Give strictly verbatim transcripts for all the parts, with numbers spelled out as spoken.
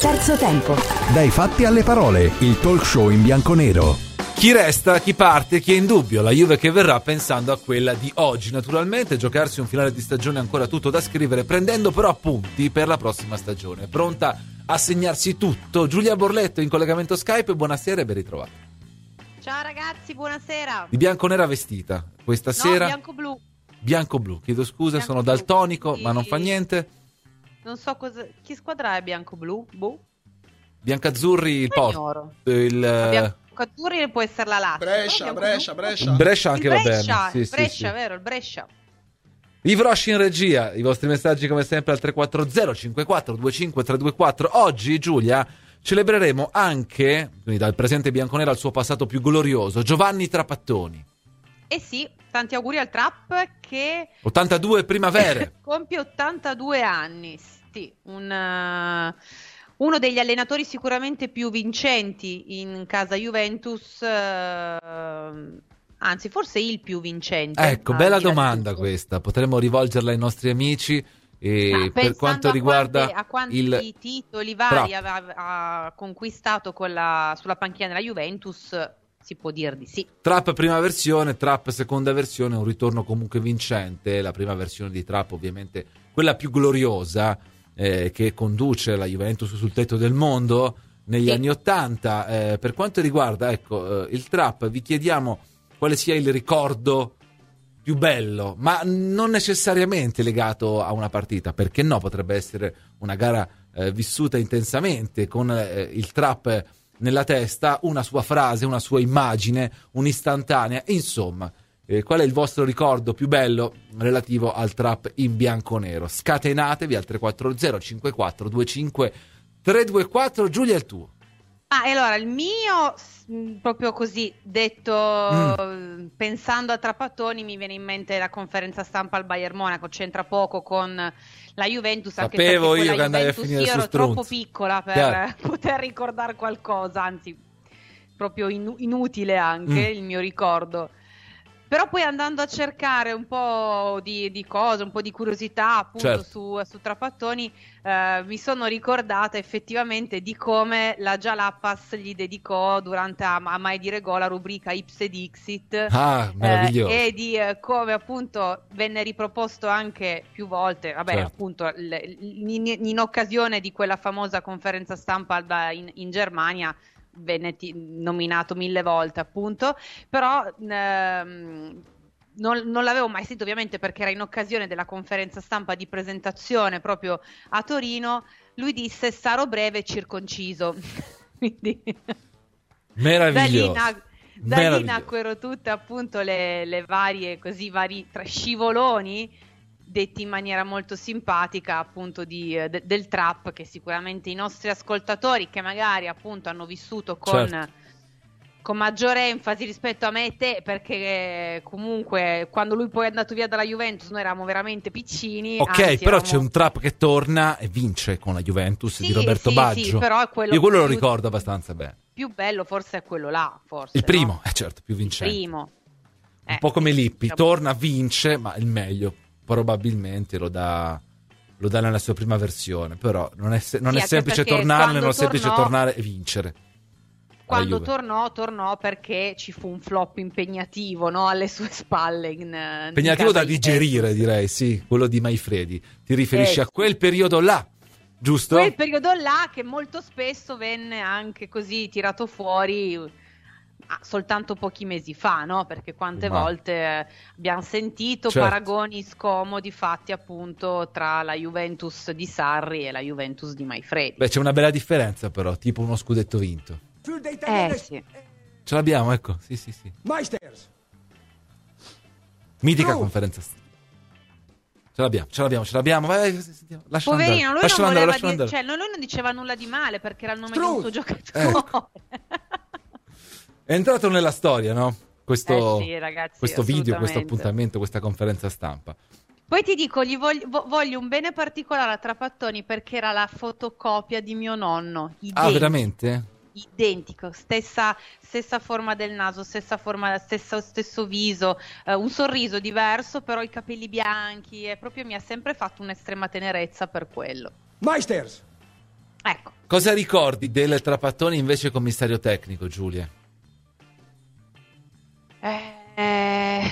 Terzo tempo. Dai fatti alle parole, il talk show in bianconero. Chi resta, chi parte, chi è in dubbio? La Juve che verrà pensando a quella di oggi. Naturalmente giocarsi un finale di stagione ancora tutto da scrivere, prendendo però appunti per la prossima stagione. Pronta a segnarsi tutto. Giulia Borletto in collegamento Skype, buonasera e ben ritrovata. Ciao ragazzi, buonasera. Di bianconera vestita questa no, sera. bianco-blu. Bianco-blu, chiedo scusa, Bianco sono blu. daltonico, Sì. ma non fa niente. Non so cosa. Chi squadra è bianco-blu? Boh. Biancazzurri il post. Ignoro. Il Bianco-azzurri può essere la Lazio. Brescia, però Brescia, Brescia. Brescia anche il va Brescia, bene. Sì, il sì, Brescia, sì. vero, il Brescia. Yves Roche in regia, i vostri messaggi come sempre al tre quattro zero cinque quattro due cinque tre due quattro. Oggi, Giulia, celebreremo anche, quindi dal presente bianconero al suo passato più glorioso, Giovanni Trapattoni. Eh sì, tanti auguri al Trap che ottantadue primavere. compie ottantadue anni. Sì, un, uh, uno degli allenatori sicuramente più vincenti in casa Juventus, uh, anzi forse il più vincente. Ecco, bella domanda questa, potremmo rivolgerla ai nostri amici. E per quanto riguarda a quanti, a il quanti titoli vari ha, ha conquistato con la, sulla panchina della Juventus, si può dir di sì. Trapp prima versione, Trapp seconda versione, un ritorno comunque vincente. La prima versione di Trapp ovviamente quella più gloriosa, eh, che conduce la Juventus sul tetto del mondo negli sì. anni Ottanta. Eh, per quanto riguarda ecco eh, il Trapp, vi chiediamo quale sia il ricordo più bello, ma non necessariamente legato a una partita, perché no, potrebbe essere una gara eh, vissuta intensamente con eh, il Trapp nella testa, una sua frase, una sua immagine, un'istantanea, insomma, eh, qual è il vostro ricordo più bello relativo al Trapp in bianconero? Scatenatevi al tre quattro zero cinque quattro due cinque tre due quattro. Giulia, il tuo. Ah, e allora il mio, mh, proprio così detto, Mm. pensando a Trapattoni, mi viene in mente la conferenza stampa al Bayern Monaco, c'entra poco con la Juventus, anche Sapevo perché io con che la andavi a Juventus finire io su ero Strunz. troppo piccola per Chiaro. poter ricordare qualcosa, anzi proprio inu- inutile anche Mm. il mio ricordo. Però poi andando a cercare un po' di, di cose, un po' di curiosità appunto Certo. su, su Trapattoni, eh, mi sono ricordata effettivamente di come la Jalapas gli dedicò durante a, a Mai dire gol la rubrica Ipse Dixit, Ah, meraviglioso. eh, e di eh, come appunto venne riproposto anche più volte, vabbè Certo. appunto l- in, in occasione di quella famosa conferenza stampa da- in, in Germania, venne ti- nominato mille volte appunto, però ehm, non, non l'avevo mai sentito ovviamente perché era in occasione della conferenza stampa di presentazione proprio a Torino. Lui disse sarò breve circonciso. Quindi da lì, Meraviglioso. na- da lì Meraviglioso. nacquero tutte appunto le, le varie così vari tra scivoloni detti in maniera molto simpatica appunto di, eh, de- del Trap, che sicuramente i nostri ascoltatori che magari appunto hanno vissuto con, Certo. con maggiore enfasi rispetto a me e te, perché eh, comunque quando lui poi è andato via dalla Juventus noi eravamo veramente piccini. Ok, anzi, però eravamo- c'è un Trapp che torna e vince con la Juventus Sì, di Roberto sì, Baggio. sì, però è quello Io quello lo più- ricordo abbastanza bene. più bello forse è quello là, forse Il primo, no? eh, certo, più vincente. Primo. Un Eh, po' come Lippi, diciamo- torna, vince, ma il meglio probabilmente lo dà, lo dà nella sua prima versione. Però non è, se- non Sì, è anche semplice perché tornare, quando non è semplice tornò- tornare e vincere. Quando Juve. tornò, tornò perché ci fu un flop impegnativo, no? Alle sue spalle. In, in Impegnativo casa da digerire, Juventus. direi, sì, quello di Maifredi. Ti riferisci Eh, a quel periodo là, giusto? Quel periodo là che molto spesso venne anche così tirato fuori ah, soltanto pochi mesi fa, no? Perché quante Ma- volte eh, abbiamo sentito Certo. paragoni scomodi fatti appunto tra la Juventus di Sarri e la Juventus di Maifredi. Beh, c'è una bella differenza però, tipo uno scudetto vinto. Eh sì. Ce l'abbiamo, ecco, sì, sì, sì. Meisters. Mitica True. conferenza. Ce l'abbiamo, ce l'abbiamo, ce l'abbiamo. Vai, vai, sentiamo. Lascialo Poverino, andare. lui Lascialo non andare, voleva lascialo dire, andare. cioè, lui non diceva nulla di male perché era il nome di un Struz. suo giocatore. Ecco. È entrato nella storia, no? Questo, Eh sì, ragazzi, questo video, questo assolutamente. appuntamento, questa conferenza stampa. Poi ti dico, gli voglio, vo- voglio un bene particolare a Trapattoni perché era la fotocopia di mio nonno. Identico, Ah, veramente? Identico, stessa, stessa forma del naso, stessa forma, stesso, stesso viso, eh, un sorriso diverso, però i capelli bianchi, e proprio mi ha sempre fatto un'estrema tenerezza per quello. Meisters. Ecco. Cosa ricordi del Trapattoni invece commissario tecnico, Giulia? Eh,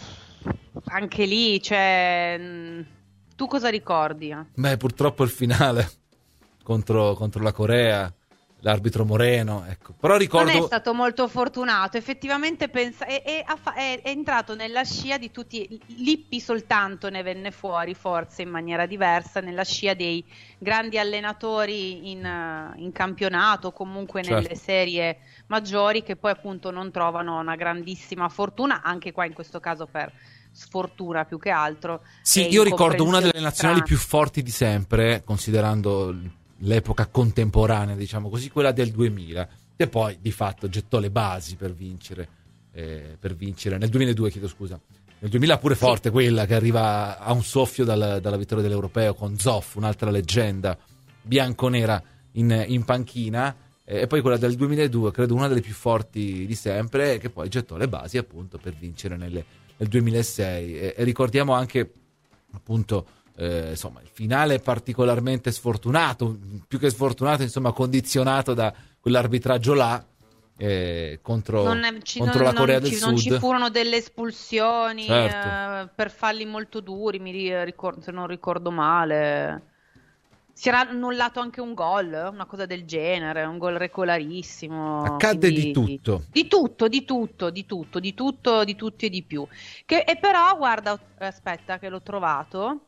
anche lì, cioè, mh, tu cosa ricordi? Beh, purtroppo il finale contro, contro la Corea, l'arbitro Moreno, ecco. Però ricordo... Non è stato molto fortunato, effettivamente pensa... è, è, è, è entrato nella scia di tutti, Lippi soltanto ne venne fuori, forse in maniera diversa, nella scia dei grandi allenatori in, in campionato, comunque nelle certo. serie maggiori, che poi appunto non trovano una grandissima fortuna, anche qua in questo caso per sfortuna più che altro. Sì, io ricordo una delle nazionali più forti di sempre, considerando l'epoca contemporanea, diciamo così, quella del duemila, che poi di fatto gettò le basi per vincere, eh, per vincere nel duemiladue, chiedo scusa. Nel duemila pure forte, sì. Quella che arriva a un soffio dal, dalla vittoria dell'Europeo con Zoff, un'altra leggenda bianconera in, in panchina, eh, e poi quella del duemiladue, credo una delle più forti di sempre, che poi gettò le basi appunto per vincere nelle, nel duemilasei. E, e ricordiamo anche appunto eh, insomma il finale particolarmente sfortunato, più che sfortunato, insomma condizionato da quell'arbitraggio là. Eh, contro, non è, ci, contro non, la Corea non del ci, Sud non ci furono delle espulsioni, certo. eh, per falli molto duri, mi ricordo, se non ricordo male si era annullato anche un gol, una cosa del genere, un gol regolarissimo. Accadde quindi, di tutto di tutto, di tutto, di tutto, di tutto, di tutti e di più, che, e però guarda, aspetta che l'ho trovato,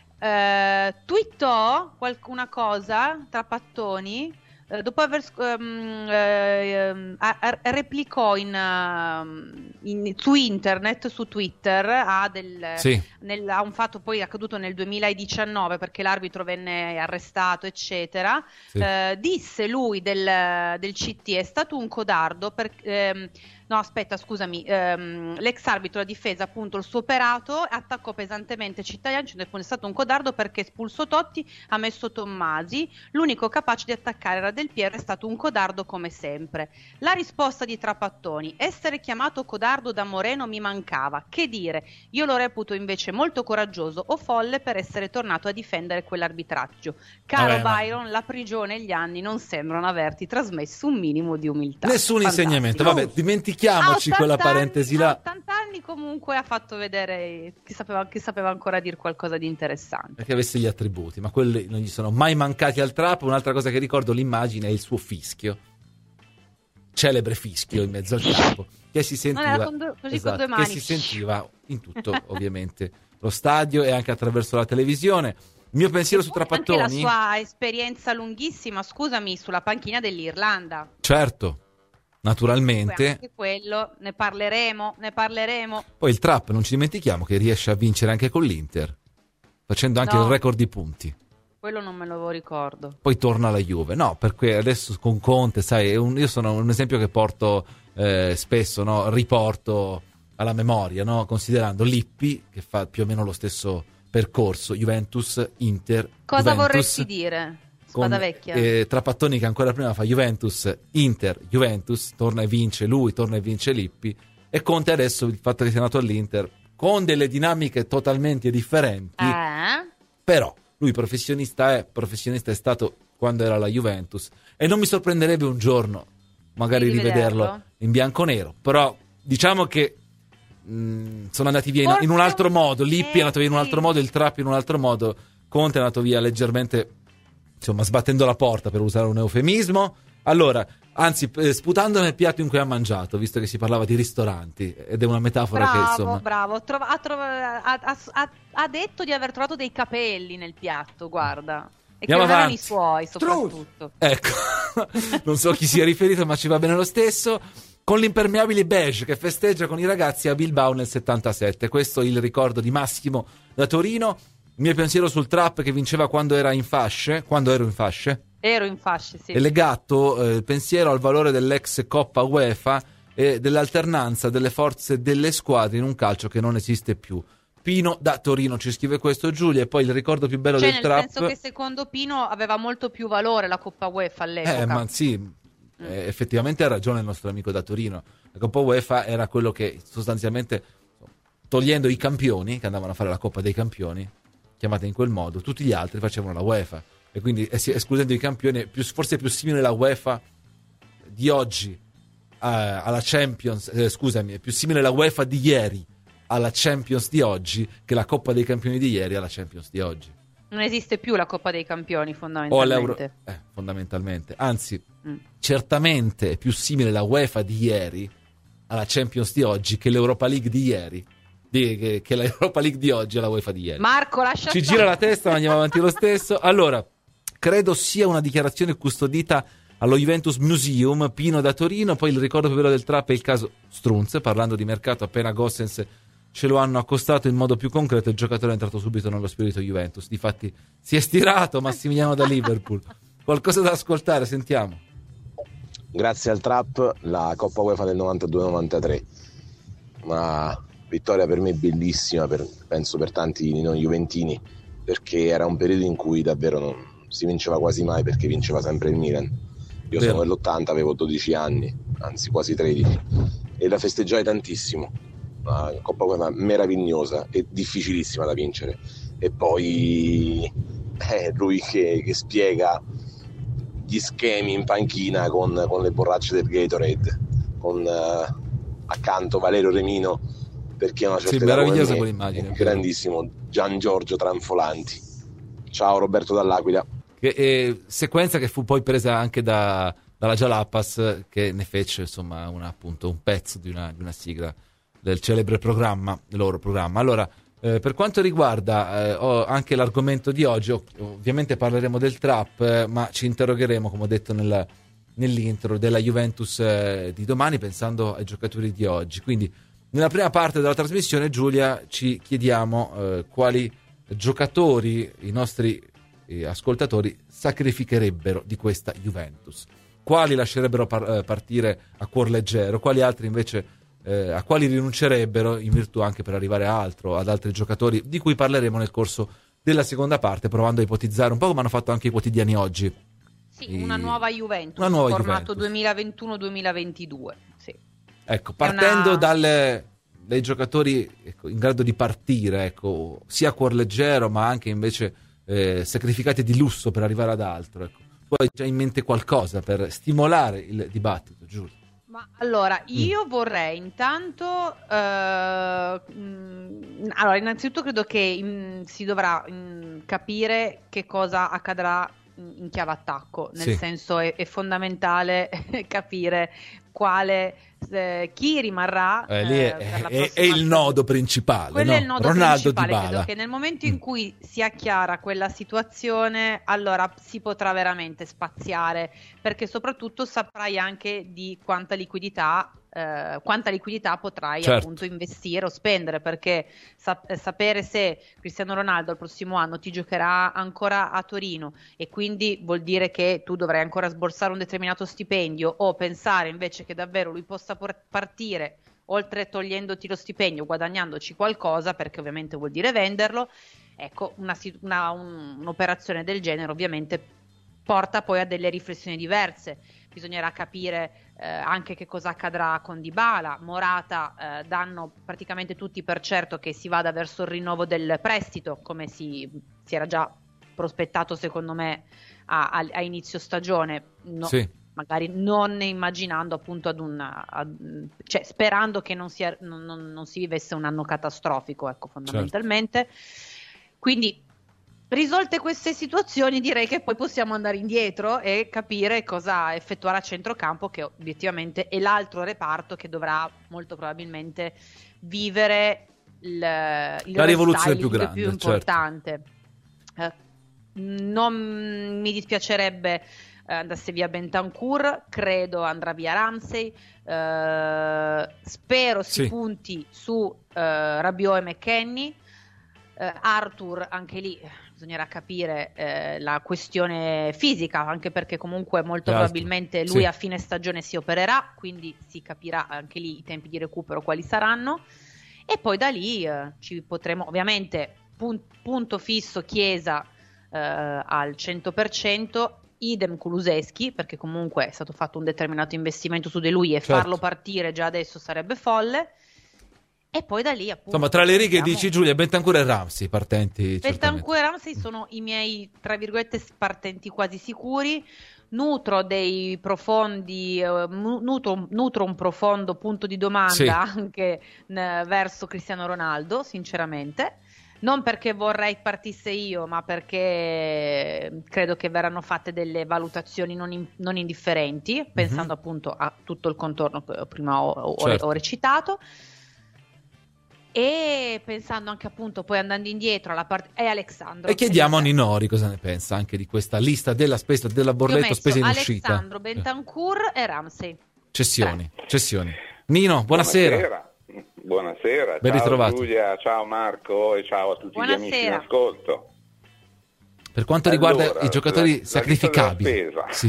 eh, twittò qualcuna cosa Trapattoni Uh, dopo aver um, uh, uh, replicò in, uh, in, su internet, su Twitter, a, del, sì. nel, a un fatto poi accaduto nel duemiladiciannove, perché l'arbitro venne arrestato eccetera, sì. uh, disse lui del, del C T: è stato un codardo per, um, no aspetta scusami um, l'ex arbitro ha difeso appunto il suo operato, attaccò pesantemente Cittadini dicendo che è stato un codardo perché espulso Totti, ha messo Tommasi, l'unico capace di attaccare era Del Piero, è stato un codardo come sempre. La risposta di Trapattoni: essere chiamato codardo da Moreno mi mancava, che dire, io lo reputo invece molto coraggioso o folle per essere tornato a difendere quell'arbitraggio. Caro Vabbè, Byron, ma... la prigione e gli anni non sembrano averti trasmesso un minimo di umiltà. Nessun Fantastico. Insegnamento, vabbè, dimentichiamoci quella parentesi là. A ottanta anni comunque ha fatto vedere chi sapeva, chi sapeva ancora dire qualcosa di interessante, perché avesse gli attributi, ma quelli non gli sono mai mancati al Trap. Un'altra cosa che ricordo l'immagine è il suo fischio, celebre fischio in mezzo al campo, che si sentiva due, così esatto, con due mani. che si sentiva in tutto ovviamente lo stadio e anche attraverso la televisione. Il mio pensiero e su Trapattoni, anche la sua esperienza lunghissima, scusami, sulla panchina dell'Irlanda. Certo, naturalmente. Anche quello ne parleremo, ne parleremo. Poi il Trap, non ci dimentichiamo che riesce a vincere anche con l'Inter, facendo anche no. il record di punti. Quello non me lo ricordo. Poi torna alla Juve, no, perché adesso con Conte, sai, è un, io sono un esempio che porto eh, spesso, no, riporto alla memoria, no, considerando Lippi, che fa più o meno lo stesso percorso, Juventus, Inter, cosa Juventus, vorresti dire? Spada vecchia. Eh, Trapattoni che ancora prima fa Juventus, Inter, Juventus, torna e vince lui, torna e vince Lippi, e Conte adesso il fatto che sia nato all'Inter, con delle dinamiche totalmente differenti, eh? però lui professionista è, professionista è stato quando era alla Juventus, e non mi sorprenderebbe un giorno magari di rivederlo vederlo. in bianconero, però diciamo che mh, sono andati via in, in un altro modo. Lippi eh, è andato via in un altro sì. modo, il Trap in un altro modo, Conte è andato via leggermente, insomma, sbattendo la porta, per usare un eufemismo. Allora, anzi, sputando nel piatto in cui ha mangiato, visto che si parlava di ristoranti, ed è una metafora bravo, che insomma bravo, trova, ha, trova, ha, ha, ha detto di aver trovato dei capelli nel piatto, guarda, e andiamo che non erano avanti. i suoi soprattutto. Ecco, non so chi sia riferito, ma ci va bene lo stesso. Con l'impermeabile beige che festeggia con i ragazzi a Bilbao nel settantasette. Questo è il ricordo di Massimo da Torino. Il mio pensiero sul Trap che vinceva quando era in fasce, quando ero in fasce. Ero in fasce, sì. È legato eh, il pensiero al valore dell'ex Coppa UEFA e dell'alternanza delle forze delle squadre in un calcio che non esiste più. Pino da Torino ci scrive questo, Giulia, e poi il ricordo più bello cioè, del Trap. Nel senso che secondo Pino aveva molto più valore la Coppa UEFA all'epoca. Eh, ma sì, mm. eh, effettivamente ha ragione il nostro amico da Torino. La Coppa UEFA era quello che sostanzialmente, togliendo i campioni che andavano a fare la Coppa dei Campioni, chiamata in quel modo, tutti gli altri facevano la UEFA. e quindi es- escludendo i campioni, è più, forse è più simile la UEFA di oggi eh, alla Champions, eh, scusami, è più simile la UEFA di ieri alla Champions di oggi che la Coppa dei Campioni di ieri alla Champions di oggi. Non esiste più la Coppa dei Campioni O fondamentalmente. l'Euro, eh, fondamentalmente, anzi, Mm. certamente è più simile la UEFA di ieri alla Champions di oggi che l'Europa League di ieri, di, che, che l'Europa League di oggi alla UEFA di ieri. Marco, lascia Ci stare. gira la testa, ma andiamo avanti lo stesso. Allora, credo sia una dichiarazione custodita allo Juventus Museum, Pino da Torino. Poi il ricordo più bello del trap è il caso Strunz, parlando di mercato, appena Gossens ce lo hanno accostato in modo più concreto, il giocatore è entrato subito nello spirito Juventus. Difatti si è stirato Massimiliano da Liverpool. Qualcosa da ascoltare, sentiamo. Grazie al trap la Coppa UEFA del novantadue novantatré, una vittoria per me bellissima, per, penso per tanti di noi juventini, perché era un periodo in cui davvero non si vinceva quasi mai, perché vinceva sempre il Milan. Io Vero. sono dell'ottanta, avevo dodici anni, anzi quasi tredici, e la festeggiai tantissimo. Una Coppa UEFA meravigliosa e difficilissima da vincere. E poi eh, lui che, che spiega gli schemi in panchina con, con le borracce del Gatorade, con eh, accanto Valerio Remino, perché a una certa Sì, età come meravigliosa me, quell'immagine, il vero. grandissimo Gian Giorgio Tranfolanti. Ciao Roberto dall'Aquila. Che, eh, sequenza che fu poi presa anche da, dalla Jalapas, che ne fece insomma una, appunto un pezzo di una, di una sigla del celebre programma, il loro programma. Allora, eh, per quanto riguarda eh, oh, anche l'argomento di oggi, ov- ovviamente parleremo del trap, eh, ma ci interrogheremo, come ho detto nella, nell'intro, della Juventus eh, di domani, pensando ai giocatori di oggi. Quindi, nella prima parte della trasmissione, Giulia, ci chiediamo eh, quali giocatori i nostri eh, ascoltatori sacrificherebbero di questa Juventus, quali lascerebbero par- eh, partire a cuor leggero, quali altri invece eh, a quali rinuncerebbero in virtù anche per arrivare a altro, ad altri giocatori di cui parleremo nel corso della seconda parte, provando a ipotizzare un po' come hanno fatto anche i quotidiani oggi. Sì, una nuova Juventus, Una nuova formato Juventus. duemilaventuno duemilaventidue. Sì. Ecco, partendo una- dalle, dai giocatori ecco, in grado di partire, ecco, sia a cuor leggero, ma anche invece eh, sacrificati di lusso per arrivare ad altro. Ecco. Tu hai già in mente qualcosa per stimolare il dibattito, Giulio? Ma allora, Mm. io vorrei intanto, eh, mh, allora, innanzitutto credo che mh, si dovrà mh, capire che cosa accadrà in in chiave attacco, nel Sì. senso è, è fondamentale capire quale, eh, chi rimarrà. Eh, lì è, eh, per la è- prossima è il stagione. nodo principale, Quello no? è il nodo Ronaldo principale, Dybala. credo che nel momento in Mm. cui si acchiara quella situazione, allora si potrà veramente spaziare, perché soprattutto saprai anche di quanta liquidità, eh, quanta liquidità potrai Certo. appunto investire o spendere, perché sap- eh, sapere se Cristiano Ronaldo il prossimo anno ti giocherà ancora a Torino e quindi vuol dire che tu dovrai ancora sborsare un determinato stipendio, o pensare invece che davvero lui possa por- partire oltre togliendoti lo stipendio, guadagnandoci qualcosa, perché ovviamente vuol dire venderlo. Ecco, una, si- una- un- un'operazione del genere ovviamente porta poi a delle riflessioni diverse. Bisognerà capire eh, anche che cosa accadrà con Dybala. Morata, eh, danno praticamente tutti per certo che si vada verso il rinnovo del prestito, come si, si era già prospettato secondo me a, a- a inizio stagione. No, Sì. magari non immaginando appunto ad una, ad- cioè sperando che non, sia, non, non- non si vivesse un anno catastrofico, ecco, fondamentalmente. Quindi, risolte queste situazioni, direi che poi possiamo andare indietro e capire cosa effettuare a centrocampo, che obiettivamente è l'altro reparto che dovrà molto probabilmente vivere il, il La rivoluzione più restyling grande, più certo. importante. Eh, non mi dispiacerebbe eh, andasse via Bentancur, credo andrà via Ramsey, eh, spero si Sì. punti su eh, Rabiot e McKennie. Eh, Arthur, anche lì eh, bisognerà capire eh, la questione fisica, anche perché comunque molto L'altro, probabilmente lui sì. a fine stagione si opererà, quindi si capirà anche lì i tempi di recupero quali saranno, e poi da lì eh, ci potremo ovviamente pun- punto fisso Chiesa eh, al cento per cento, idem Kulusevski, perché comunque è stato fatto un determinato investimento su di lui e Certo. farlo partire già adesso sarebbe folle. E poi da lì appunto... Insomma, tra le righe siamo... dici Giulia, Bentancur e Ramsey, partenti Bentancur e Ramsey sono i miei, tra virgolette, partenti quasi sicuri. Nutro dei profondi, uh, nutro, nutro un profondo punto di domanda sì. anche n- verso Cristiano Ronaldo, sinceramente. Non perché vorrei partisse io, ma perché credo che verranno fatte delle valutazioni non, in- non indifferenti, pensando mm-hmm. appunto a tutto il contorno che prima ho, ho, certo. ho recitato. E pensando anche appunto poi andando indietro alla parte è Alexandro e chiediamo a Ninori cosa ne pensa anche di questa lista della spesa della Borletto spesa in uscita. Alexandro, Bentancur e Ramsey. Cessioni, Tre. cessioni. Nino, buonasera. Buonasera, buonasera. Ben ciao ritrovato. Giulia, ciao Marco e ciao a tutti buonasera. gli amici in ascolto. Per quanto allora, riguarda i giocatori la, sacrificabili, la sì.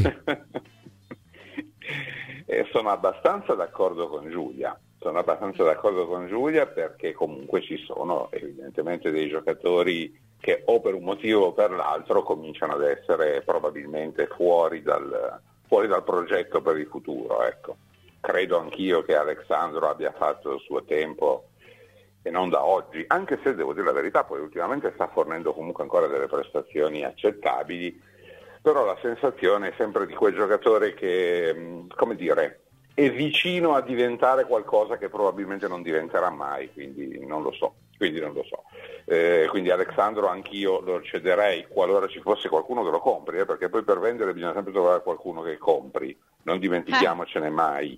e sono abbastanza d'accordo con Giulia. Sono abbastanza d'accordo con Giulia perché comunque ci sono evidentemente dei giocatori che o per un motivo o per l'altro cominciano ad essere probabilmente fuori dal, fuori dal progetto per il futuro. Ecco. Credo anch'io che Alexandro abbia fatto il suo tempo e non da oggi, anche se devo dire la verità, poi ultimamente sta fornendo comunque ancora delle prestazioni accettabili, però la sensazione è sempre di quel giocatore che, come dire, è vicino a diventare qualcosa che probabilmente non diventerà mai, quindi non lo so. Quindi non lo so. Eh, quindi Alexandro anch'io lo cederei qualora ci fosse qualcuno che lo compri, eh, perché poi per vendere bisogna sempre trovare qualcuno che compri, non dimentichiamocene mai.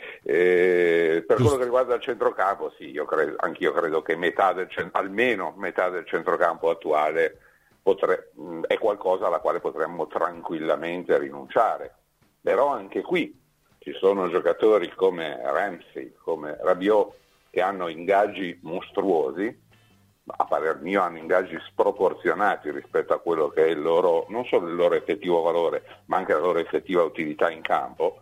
Eh, per quello che riguarda il centrocampo, sì, io credo, anch'io credo che metà del, almeno metà del centrocampo attuale potre, mh, è qualcosa alla quale potremmo tranquillamente rinunciare. Però anche qui ci sono giocatori come Ramsey, come Rabiot, che hanno ingaggi mostruosi, a parer mio hanno ingaggi sproporzionati rispetto a quello che è il loro, non solo il loro effettivo valore, ma anche la loro effettiva utilità in campo,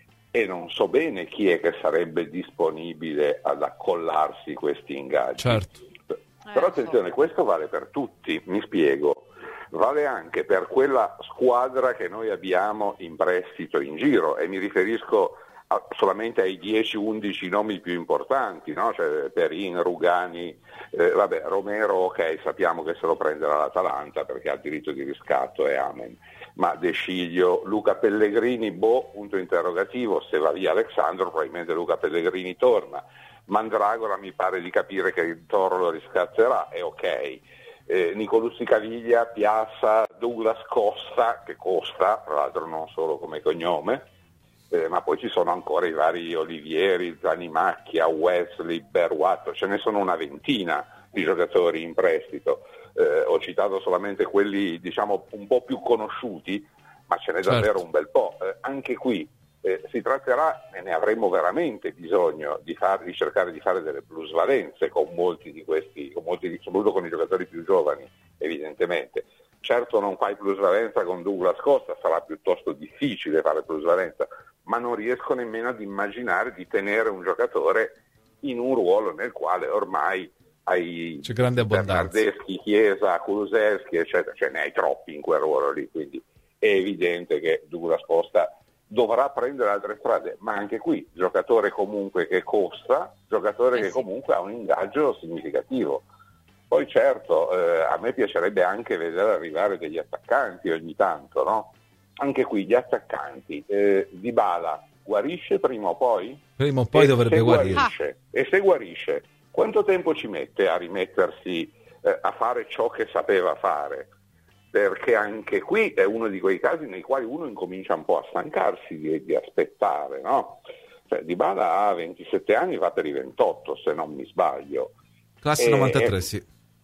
e non so bene chi è che sarebbe disponibile ad accollarsi questi ingaggi. Certo. Però attenzione, questo vale per tutti, mi spiego. Vale anche per quella squadra che noi abbiamo in prestito in giro, e mi riferisco a, solamente ai dieci undici nomi più importanti, no? Cioè Perin, Rugani, eh, vabbè, Romero, ok, sappiamo che se lo prenderà l'Atalanta perché ha il diritto di riscatto e amen, ma De Sciglio, Luca Pellegrini, boh, punto interrogativo, se va via Alexandro probabilmente Luca Pellegrini torna, Mandragora mi pare di capire che il Toro lo riscatterà, è ok. Eh, Nicolussi Caviglia, Piazza, Douglas Costa, che costa, tra l'altro non solo come cognome, eh, ma poi ci sono ancora i vari Olivieri, Zanimacchia, Wesley, Berruato, ce ne sono una ventina di giocatori in prestito. Eh, ho citato solamente quelli diciamo un po' più conosciuti, ma ce n'è davvero certo. un bel po'. Eh, anche qui eh, si tratterà, e ne avremo veramente bisogno, di, far, di cercare di fare delle plusvalenze con molti di questi, con molti, soprattutto con i giocatori più giovani, evidentemente. Certo non fai plusvalenza con Douglas Costa, sarà piuttosto difficile fare plusvalenza, ma non riesco nemmeno ad immaginare di tenere un giocatore in un ruolo nel quale ormai hai c'è grande abbondanza. Bernardeschi, Chiesa, Kulusevski, eccetera, ce ne hai troppi in quel ruolo lì, quindi è evidente che Douglas Costa dovrà prendere altre strade, ma anche qui giocatore comunque che costa, giocatore eh che sì. comunque ha un ingaggio significativo. Poi certo, eh, a me piacerebbe anche vedere arrivare degli attaccanti ogni tanto, no? Anche qui gli attaccanti, eh, Dybala guarisce prima o poi? Prima o poi e dovrebbe guarire. Guarisce, e se guarisce, quanto tempo ci mette a rimettersi eh, a fare ciò che sapeva fare? Perché anche qui è uno di quei casi nei quali uno incomincia un po' a stancarsi di, di aspettare, no? Cioè, Dybala ha ventisette anni, va per i ventotto se non mi sbaglio. Classe e, novantatré, sì.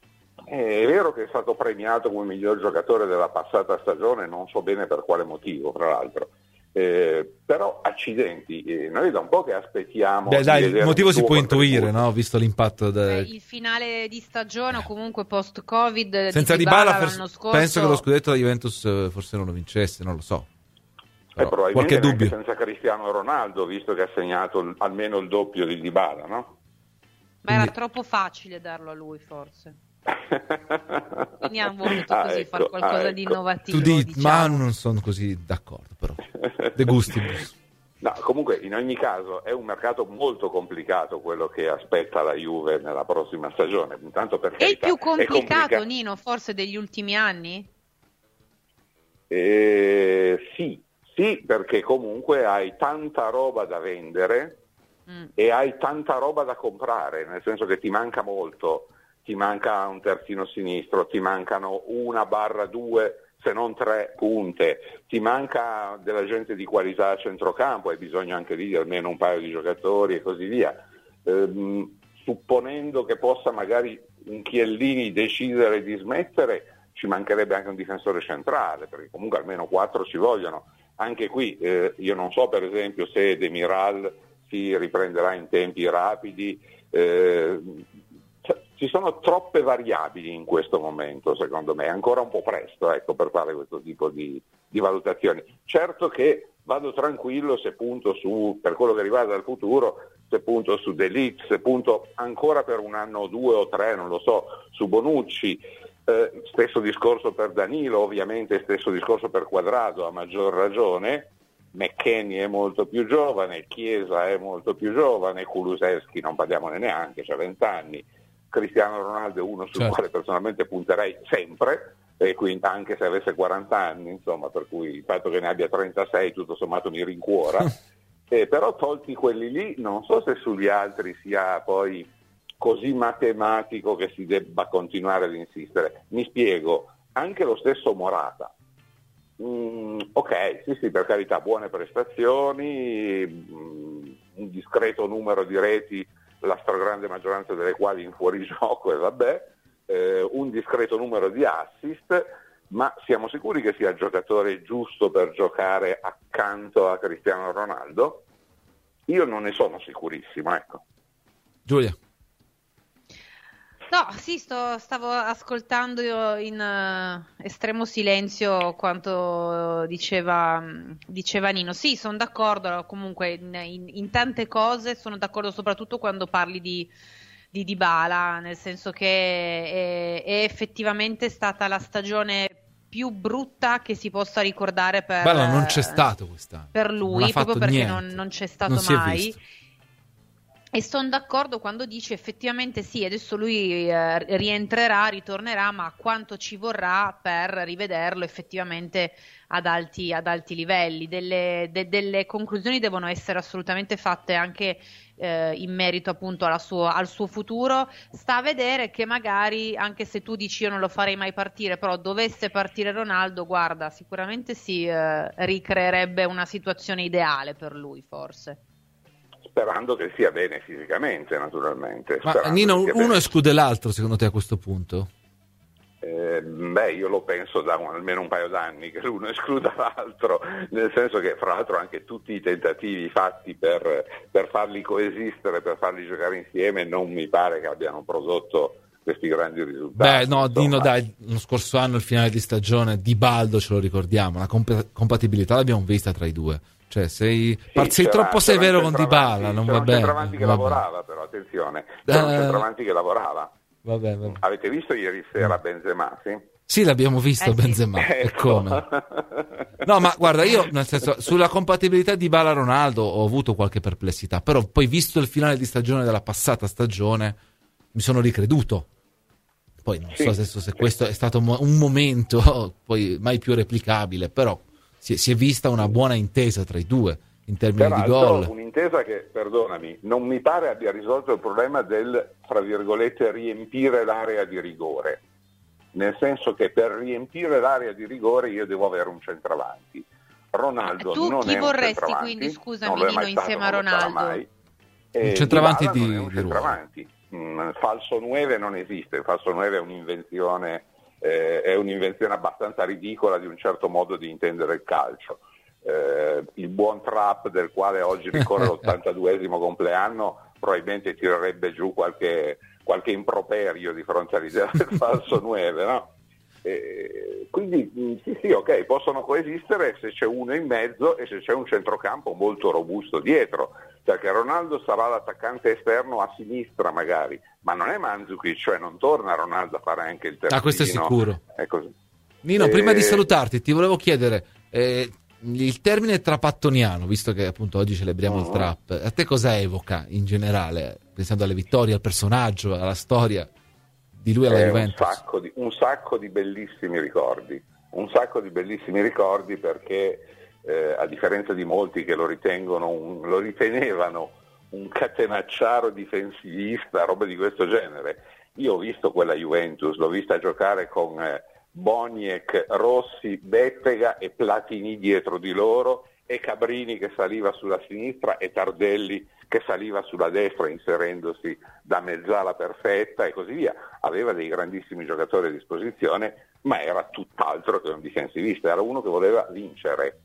È vero che è stato premiato come miglior giocatore della passata stagione, non so bene per quale motivo, tra l'altro. Eh, però accidenti, eh, noi da un po' che aspettiamo. Beh, dai, il motivo si può intuire, no? Visto l'impatto de... eh, il finale di stagione o comunque post Covid senza di Dybala Dybala l'anno scorso. Penso che lo scudetto da Juventus forse non lo vincesse, non lo so. Però, eh, probabilmente qualche dubbio senza Cristiano Ronaldo, visto che ha segnato l- almeno il doppio di Dybala, no? Ma Quindi... era troppo facile darlo a lui, forse. Quindi hanno voluto ah, così ecco, fare qualcosa ah, di ecco. innovativo. Tu di... diciamo. Ma non sono così d'accordo, però. De gustibus. No, comunque in ogni caso è un mercato molto complicato quello che aspetta la Juve nella prossima stagione. Intanto per È il carità, più complicato, è complica- Nino, forse degli ultimi anni? Eh, sì, sì, perché comunque hai tanta roba da vendere mm. e hai tanta roba da comprare, nel senso che ti manca molto, ti manca un terzino sinistro, ti mancano una barra due, se non tre punte, ti manca della gente di qualità a centrocampo, hai bisogno anche lì di almeno un paio di giocatori e così via. Ehm, supponendo che possa magari un Chiellini decidere di smettere, ci mancherebbe anche un difensore centrale, perché comunque almeno quattro ci vogliono. Anche qui eh, io non so per esempio se Demiral si riprenderà in tempi rapidi, eh, ci sono troppe variabili in questo momento, secondo me, è ancora un po' presto, ecco, per fare questo tipo di, di valutazioni. Certo che vado tranquillo se punto su, per quello che riguarda il futuro, se punto su De Ligt, se punto ancora per un anno o due o tre, non lo so, su Bonucci, eh, stesso discorso per Danilo, ovviamente stesso discorso per Quadrado, a maggior ragione. McKennie è molto più giovane, Chiesa è molto più giovane, Kulusevski non parliamone neanche, c'ha vent'anni. Cristiano Ronaldo è uno sul certo. quale personalmente punterei sempre, e quindi anche se avesse quaranta anni, insomma, per cui il fatto che ne abbia trentasei tutto sommato mi rincuora. eh, però tolti quelli lì, non so se sugli altri sia poi così matematico che si debba continuare ad insistere. Mi spiego, anche lo stesso Morata. Mm, ok, sì sì, per carità, buone prestazioni, mm, un discreto numero di reti, la stragrande maggioranza delle quali in fuorigioco e vabbè, eh, un discreto numero di assist, ma siamo sicuri che sia il giocatore giusto per giocare accanto a Cristiano Ronaldo? Io non ne sono sicurissimo, ecco. Giulia. No, sì, sto, stavo ascoltando in uh, estremo silenzio quanto diceva, diceva Nino. Sì, sono d'accordo, comunque in, in, in tante cose sono d'accordo, soprattutto quando parli di, di Dybala, nel senso che è, è effettivamente stata la stagione più brutta che si possa ricordare per, Bella, non c'è stato quest'anno. Per lui, proprio perché non, non c'è stato non mai. E sono d'accordo quando dice effettivamente sì, adesso lui eh, rientrerà, ritornerà, ma quanto ci vorrà per rivederlo effettivamente ad alti, ad alti livelli. Delle, de, delle conclusioni devono essere assolutamente fatte anche eh, in merito appunto alla sua, al suo futuro. Sta a vedere che magari, anche se tu dici io non lo farei mai partire, però dovesse partire Ronaldo, guarda, sicuramente si eh, ricreerebbe una situazione ideale per lui, forse. Sperando che sia bene fisicamente, naturalmente. Ma Nino, uno bene. Esclude l'altro secondo te a questo punto? Eh, beh, io lo penso da un, almeno un paio d'anni che l'uno escluda l'altro, nel senso che fra l'altro anche tutti i tentativi fatti per, per farli coesistere, per farli giocare insieme, non mi pare che abbiano prodotto questi grandi risultati. Beh, no, Nino, dai, lo scorso anno il finale di stagione di Baldo ce lo ricordiamo, la comp- compatibilità l'abbiamo vista tra i due. Cioè, sei, sì, sei troppo severo con Dybala, non va bene. C'era un centravanti che lavorava, però attenzione, c'era un centravanti che lavorava. Vabbè, vabbè. Avete visto ieri sera Benzema, sì? Sì, l'abbiamo visto, eh, Benzema, sì. E come? No, ma guarda, io nel senso, sulla compatibilità di Dybala-Ronaldo ho avuto qualche perplessità, però poi visto il finale di stagione della passata stagione mi sono ricreduto. Poi non sì, so adesso se sì. questo è stato un momento poi mai più replicabile, però si, si è vista una buona intesa tra i due in termini Peraltro, di gol. Un'intesa che, perdonami, non mi pare abbia risolto il problema del, tra virgolette, riempire l'area di rigore. Nel senso che per riempire l'area di rigore io devo avere un centravanti. Ronaldo tu non chi è vorresti, un centravanti, quindi scusami Nino, insieme a Ronaldo? Mai. Un centravanti di, non è un centravanti. Mm, falso nove non esiste, il falso nove è un'invenzione, eh, è un'invenzione abbastanza ridicola di un certo modo di intendere il calcio. Eh, il buon Trapp, del quale oggi ricorre l'ottantaduesimo compleanno, probabilmente tirerebbe giù qualche, qualche improperio di fronte all'idea del falso nove, no? Eh, quindi sì sì ok, possono coesistere se c'è uno in mezzo e se c'è un centrocampo molto robusto dietro, perché Ronaldo sarà l'attaccante esterno a sinistra magari, ma non è Mandzukic, cioè non torna Ronaldo a fare anche il terzino. Ah, questo è sicuro. È così. Nino, eh... prima di salutarti ti volevo chiedere, eh, il termine trapattoniano, visto che appunto oggi celebriamo uh-huh. il trap, a te cosa evoca in generale, pensando alle vittorie, al personaggio, alla storia di lui alla È Juventus? Un sacco, di, un sacco di bellissimi ricordi, un sacco di bellissimi ricordi perché eh, a differenza di molti che lo ritengono un, lo ritenevano un catenacciaro difensivista, roba di questo genere, io ho visto quella Juventus, l'ho vista giocare con eh, Boniek, Rossi, Bettega e Platini dietro di loro e Cabrini che saliva sulla sinistra e Tardelli che saliva sulla destra inserendosi da mezzala perfetta e così via. Aveva dei grandissimi giocatori a disposizione, ma era tutt'altro che un difensivista, era uno che voleva vincere.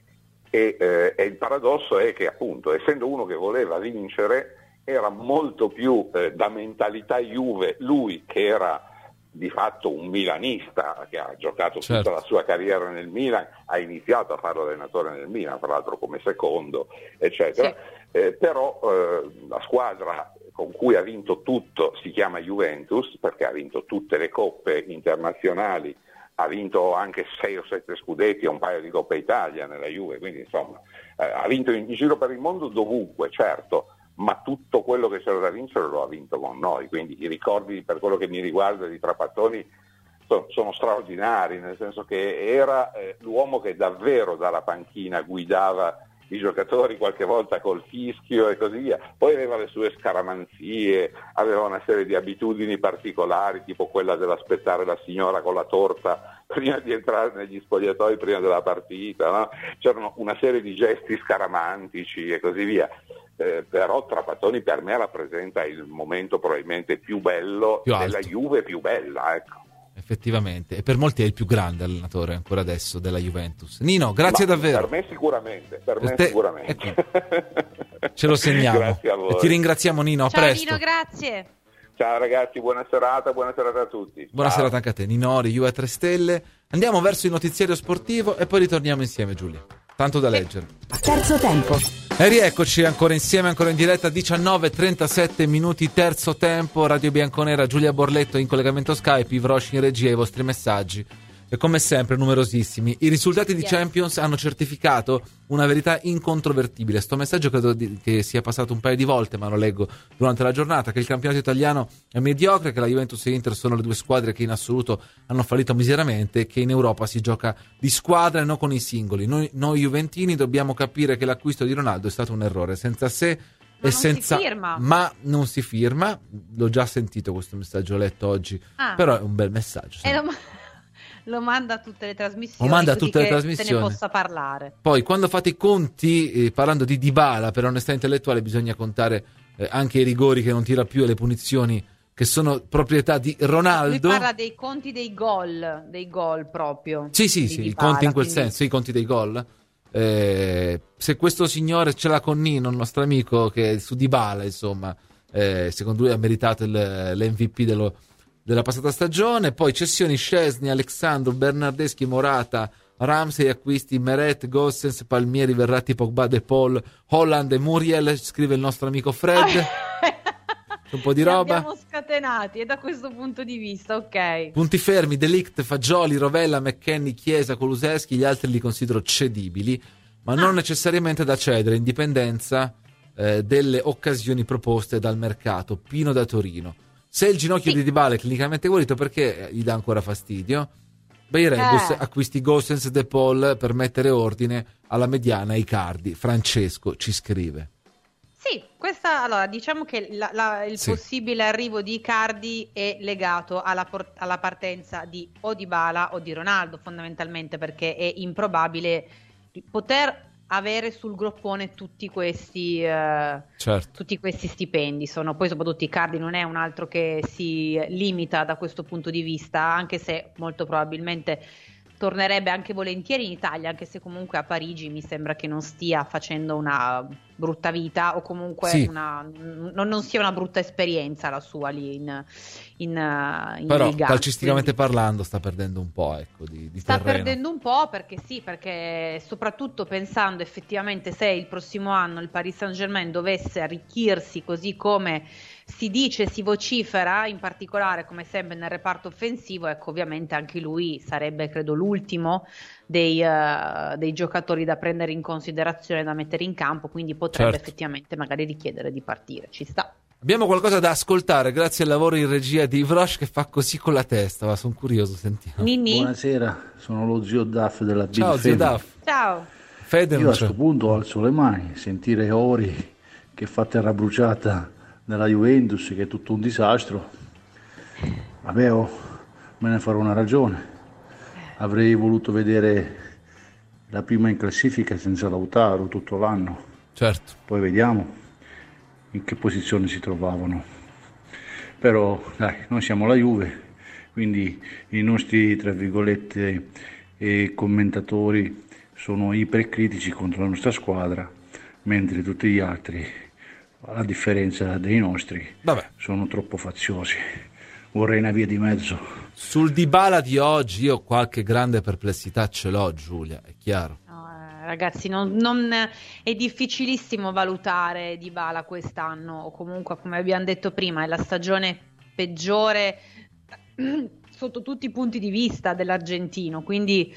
E, eh, e il paradosso è che appunto, essendo uno che voleva vincere, era molto più eh, da mentalità Juve, lui che era di fatto un milanista, che ha giocato certo. tutta la sua carriera nel Milan, ha iniziato a fare allenatore nel Milan, tra l'altro come secondo, eccetera. Sì. Eh, però eh, la squadra con cui ha vinto tutto si chiama Juventus, perché ha vinto tutte le coppe internazionali, ha vinto anche sei o sette scudetti e un paio di Coppa Italia nella Juve, quindi insomma eh, ha vinto in giro per il mondo dovunque, certo, ma tutto quello che c'era da vincere lo ha vinto con noi, quindi i ricordi per quello che mi riguarda di Trapattoni sono, sono straordinari, nel senso che era eh, l'uomo che davvero dalla panchina guidava i giocatori, qualche volta col fischio e così via, poi aveva le sue scaramanzie, aveva una serie di abitudini particolari, tipo quella dell'aspettare la signora con la torta prima di entrare negli spogliatoi prima della partita, no? C'erano una serie di gesti scaramantici e così via. Eh, però Trapattoni per me rappresenta il momento probabilmente più bello più della Juve, più bella, ecco. Effettivamente, e per molti è il più grande allenatore ancora adesso della Juventus. Nino, grazie Ma davvero. Per me sicuramente, per, per me te, sicuramente. Ecco, ce lo segniamo. Grazie a voi. E ti ringraziamo, Nino, a Ciao presto. Nino, grazie. Ciao ragazzi, buona serata, buona serata a tutti. Buona Ciao. serata anche a te, Ninori, Juve a tre stelle. Andiamo verso il notiziario sportivo e poi ritorniamo insieme, Giulia. Tanto da leggere. Terzo tempo. E rieccoci ancora insieme, ancora in diretta, diciannove e trentasette minuti, terzo tempo, Radio Bianconera, Giulia Borletto in collegamento Skype, Ivroci in regia, i vostri messaggi. E come sempre numerosissimi. I risultati di Yes. Champions hanno certificato una verità incontrovertibile. Sto messaggio credo di, che sia passato un paio di volte, ma lo leggo durante la giornata, che il campionato italiano è mediocre, che la Juventus e Inter sono le due squadre che in assoluto hanno fallito miseramente e che in Europa si gioca di squadra e non con i singoli. Noi, noi juventini dobbiamo capire che l'acquisto di Ronaldo è stato un errore senza sé Ma e non senza si firma. ma non si firma. L'ho già sentito questo messaggio, l'ho letto oggi, Ah. però è un bel messaggio. E lo, ma- lo manda a tutte le trasmissioni, Lo manda a così tutte le che trasmissioni. se ne possa parlare. Poi quando fate i conti, eh, parlando di Dybala, per onestà intellettuale bisogna contare eh, anche i rigori che non tira più e le punizioni che sono proprietà di Ronaldo. Lui parla dei conti dei gol, dei gol proprio. Sì, sì, di sì, i Dybala, conti in quel quindi- senso, i conti dei gol. Eh, se questo signore ce l'ha con Nino, il nostro amico, che su Dybala, insomma, eh, secondo lui ha meritato il, l'M V P dello, della passata stagione. Poi cessioni: Szczesny, Alexandro, Bernardeschi, Morata, Ramsey, acquisti Meret, Gossens, Palmieri, Verratti, Pogba, De Paul, Holland e Muriel, scrive il nostro amico Fred. Un po' di Li roba. abbiamo scatenati e da questo punto di vista, ok. Punti fermi: De Ligt, Fagioli, Rovella, McKennie, Chiesa, Kulusevski. Gli altri li considero cedibili, ma non necessariamente da cedere, in dipendenza eh, delle occasioni proposte dal mercato. Pino da Torino: se il ginocchio Sì. di Dybala è clinicamente guarito, perché gli dà ancora fastidio? Beh, Rebus Eh. acquisti Gossens, De Paul per mettere ordine alla mediana Icardi. Francesco ci scrive. Sì, questa allora diciamo che la- la- il Sì. possibile arrivo di Icardi è legato alla, por- alla partenza di o Dybala o di Ronaldo, fondamentalmente, perché è improbabile poter avere sul groppone tutti questi eh, Certo. tutti questi stipendi. Sono poi soprattutto Icardi non è un altro che si limita da questo punto di vista, anche se molto probabilmente tornerebbe anche volentieri in Italia, anche se comunque a Parigi mi sembra che non stia facendo una brutta vita, o comunque Sì. una, non, non sia una brutta esperienza la sua lì in, in, in Però Liga. calcisticamente Quindi parlando sta perdendo un po', ecco, di, di sta terreno. perdendo un po', perché sì, perché soprattutto pensando effettivamente, se il prossimo anno il Paris Saint-Germain dovesse arricchirsi così come si dice, si vocifera, in particolare come sempre nel reparto offensivo, ecco, ovviamente anche lui sarebbe credo l'ultimo dei, uh, dei giocatori da prendere in considerazione, da mettere in campo, quindi potrebbe certo. effettivamente magari richiedere di partire, ci sta. Abbiamo qualcosa da ascoltare grazie al lavoro in regia di Vrosh che fa così con la testa, ma sono curioso, sentiamo. Ninni? Buonasera, sono lo zio Daff della Big Ciao zio Fede. Daff. Ciao. Fede Io non a c'è. questo punto alzo le mani, sentire Ori che fa terra bruciata nella Juventus, che è tutto un disastro. Vabbè, oh, me ne farò una ragione. Avrei voluto vedere la prima in classifica senza Lautaro tutto l'anno. Certo. Poi vediamo in che posizione si trovavano. Però dai, noi siamo la Juve, quindi i nostri, tra virgolette, eh, commentatori sono ipercritici contro la nostra squadra, mentre tutti gli altri, a differenza dei nostri, Vabbè. sono troppo faziosi. Vorrei una via di mezzo. Sul Dybala di oggi io qualche grande perplessità ce l'ho, Giulia, è chiaro. No, eh, ragazzi, non, non, è difficilissimo valutare Dybala quest'anno, o comunque, come abbiamo detto prima, è la stagione peggiore sotto tutti i punti di vista dell'argentino, quindi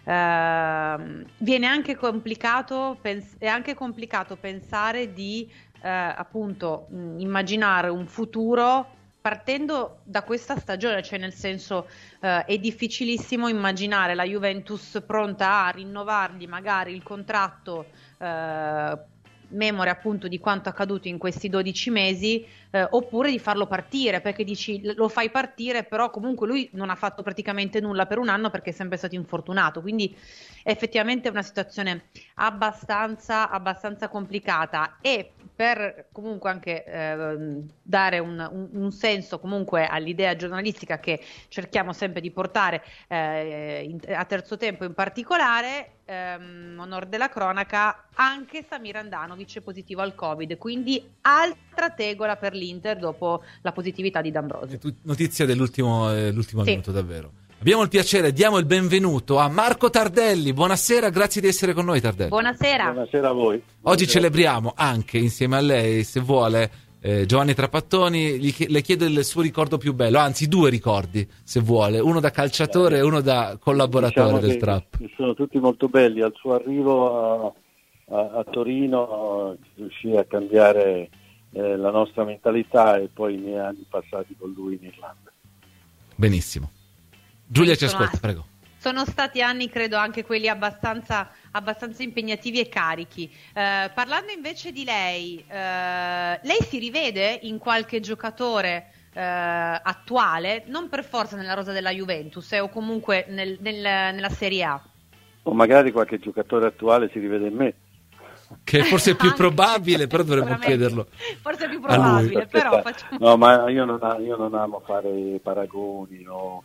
eh, viene anche complicato, pens- è anche complicato pensare di eh, appunto mh, immaginare un futuro partendo da questa stagione, cioè nel senso eh, è difficilissimo immaginare la Juventus pronta a rinnovargli magari il contratto eh, memore appunto di quanto accaduto in questi dodici mesi, eh, oppure di farlo partire, perché dici lo fai partire, però comunque lui non ha fatto praticamente nulla per un anno perché è sempre stato infortunato, quindi effettivamente è una situazione abbastanza, abbastanza complicata. E per comunque anche eh, dare un, un, un senso comunque all'idea giornalistica che cerchiamo sempre di portare eh, in, a terzo tempo in particolare, ehm, onor della cronaca, anche Samir Handanovic è positivo al Covid, quindi altra tegola per l'Inter dopo la positività di D'Ambrosio. Notizia dell'ultimo eh, l'ultimo Sì. minuto, davvero. Abbiamo il piacere, diamo il benvenuto a Marco Tardelli. Buonasera, grazie di essere con noi, Tardelli. Buonasera. Buonasera a voi. Oggi Buonasera. celebriamo anche insieme a lei, se vuole, eh, Giovanni Trapattoni. Gli ch- le chiedo il suo ricordo più bello, anzi due ricordi, se vuole, uno da calciatore e uno da collaboratore Diciamo del che Trap. sono tutti molto belli. Al suo arrivo a, a, a Torino riuscì a cambiare eh, la nostra mentalità, e poi nei anni passati con lui in Irlanda. Benissimo. Giulia ci Sono- ascolta, prego. Sono stati anni, credo, anche quelli abbastanza, abbastanza impegnativi e carichi. Eh, parlando invece di lei, eh, lei si rivede in qualche giocatore eh, attuale, non per forza nella rosa della Juventus, eh, o comunque nel- nel- nella Serie A? O magari qualche giocatore attuale si rivede in me. Che forse è più Anche, probabile, però dovremmo sicuramente. chiederlo. Forse è più a lui. probabile, però Aspetta. facciamo... No, ma io non, io non amo fare paragoni o,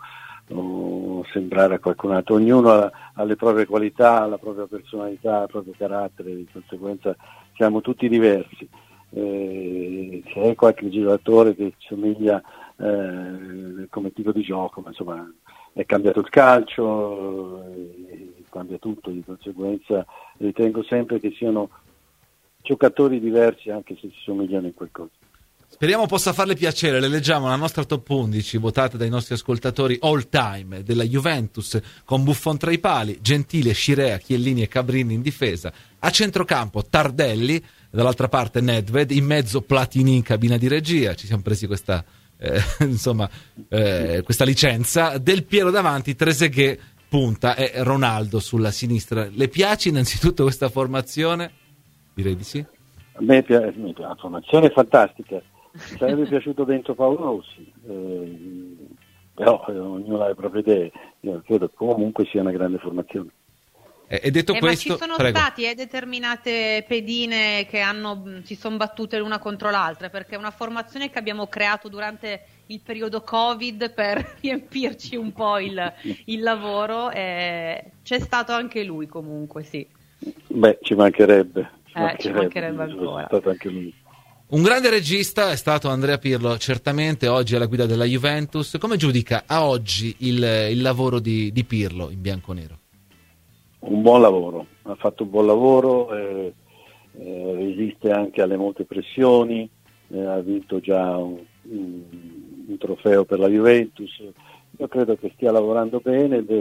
o sembrare a qualcun altro. Ognuno ha, ha le proprie qualità, la propria personalità, il proprio carattere, di conseguenza siamo tutti diversi. Eh, c'è qualche giocatore che somiglia eh, come tipo di gioco, ma insomma è cambiato il calcio, eh, cambia tutto, di conseguenza ritengo sempre che siano giocatori diversi anche se si somigliano in qualcosa. Speriamo possa farle piacere, le leggiamo la nostra top undici votata dai nostri ascoltatori all time della Juventus, con Buffon tra i pali, Gentile, Scirea, Chiellini e Cabrini in difesa, a centrocampo Tardelli, dall'altra parte Nedved, in mezzo Platini in cabina di regia, ci siamo presi questa eh, insomma eh, questa licenza, Del Piero davanti, Trezeguet punta e Ronaldo sulla sinistra. Le piace innanzitutto questa formazione? Direi di sì. A me piace, la formazione è fantastica, mi sarebbe piaciuto dentro Paolo Rossi, eh, però eh, ognuno ha le proprie idee. Io credo che comunque sia una grande formazione. E, e detto Eh, questo, ma ci sono prego. stati eh, determinate pedine che hanno, si sono battute l'una contro l'altra, perché è una formazione che abbiamo creato durante il periodo Covid per riempirci un po' il, il lavoro, e c'è stato anche lui comunque, sì. Beh, ci mancherebbe. Ci Eh, ci mancherebbe fosse ancora. stato anche lui. Un grande regista è stato Andrea Pirlo, certamente oggi alla guida della Juventus. Come giudica a oggi il, il lavoro di, di Pirlo in bianconero? Un buon lavoro, ha fatto un buon lavoro, eh, eh, resiste anche alle molte pressioni, eh, ha vinto già un, un, un trofeo per la Juventus. Io credo che stia lavorando bene ed è,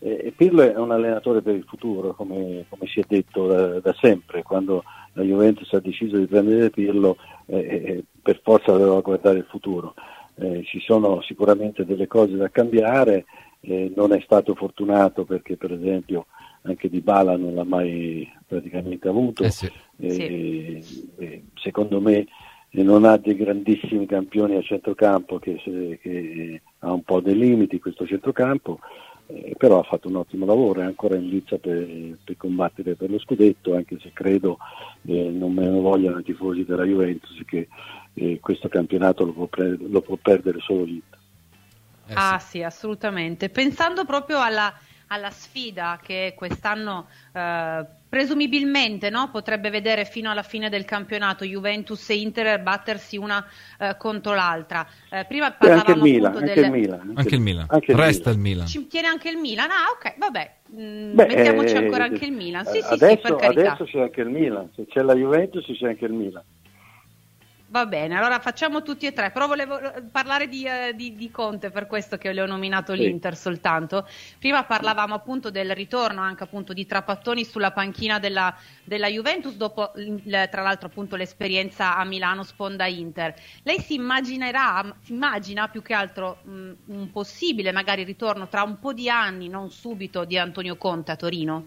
E Pirlo è un allenatore per il futuro, come, come si è detto da, da sempre. Quando la Juventus ha deciso di prendere Pirlo, eh, eh, per forza doveva guardare il futuro. Eh, ci sono sicuramente delle cose da cambiare, eh, non è stato fortunato perché per esempio anche Dybala non l'ha mai praticamente avuto, eh sì. eh, sì. eh, secondo me non ha dei grandissimi campioni a centrocampo, che, che ha un po' dei limiti questo centrocampo. Eh, però ha fatto un ottimo lavoro, è ancora in lizza per, per combattere per lo scudetto, anche se credo eh, non me ne vogliano i tifosi della Juventus che eh, questo campionato lo può, pre- lo può perdere solo l'Inter. Eh, ah sì. sì, assolutamente. Pensando proprio alla, alla sfida che quest'anno eh, presumibilmente, no, potrebbe vedere fino alla fine del campionato Juventus e Inter battersi una eh, contro l'altra. Eh, prima parlavamo anche il Milan, appunto anche del... il Milan, anche, anche il Milan, anche il resta Milan. il Milan. Ci tiene anche il Milan, ah ok, vabbè, mm, Beh, mettiamoci eh, ancora anche il Milan. Sì, adesso, sì, sì, per carità. Adesso c'è anche il Milan, se c'è la Juventus c'è anche il Milan. Va bene, allora facciamo tutti e tre, però volevo parlare di, uh, di, di Conte, per questo che le ho nominato sì. l'Inter soltanto. Prima parlavamo appunto del ritorno anche appunto di Trapattoni sulla panchina della, della Juventus dopo il, tra l'altro appunto l'esperienza a Milano sponda Inter. Lei si immaginerà, si immagina più che altro mh, un possibile magari ritorno tra un po' di anni, non subito, di Antonio Conte a Torino?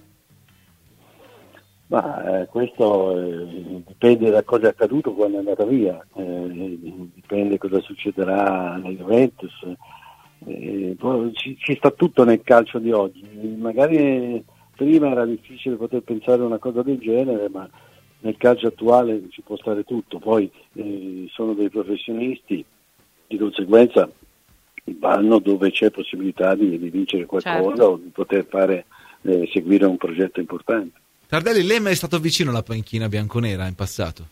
Ma eh, questo eh, dipende da cosa è accaduto quando è andata via, eh, dipende cosa succederà alla Juventus, eh, poi ci, ci sta tutto nel calcio di oggi. Magari prima era difficile poter pensare a una cosa del genere, ma nel calcio attuale ci può stare tutto. Poi eh, sono dei professionisti, di conseguenza vanno dove c'è possibilità di, di vincere qualcosa, certo, o di poter fare eh, seguire un progetto importante. Tardelli, lei è mai stato vicino alla panchina bianconera in passato?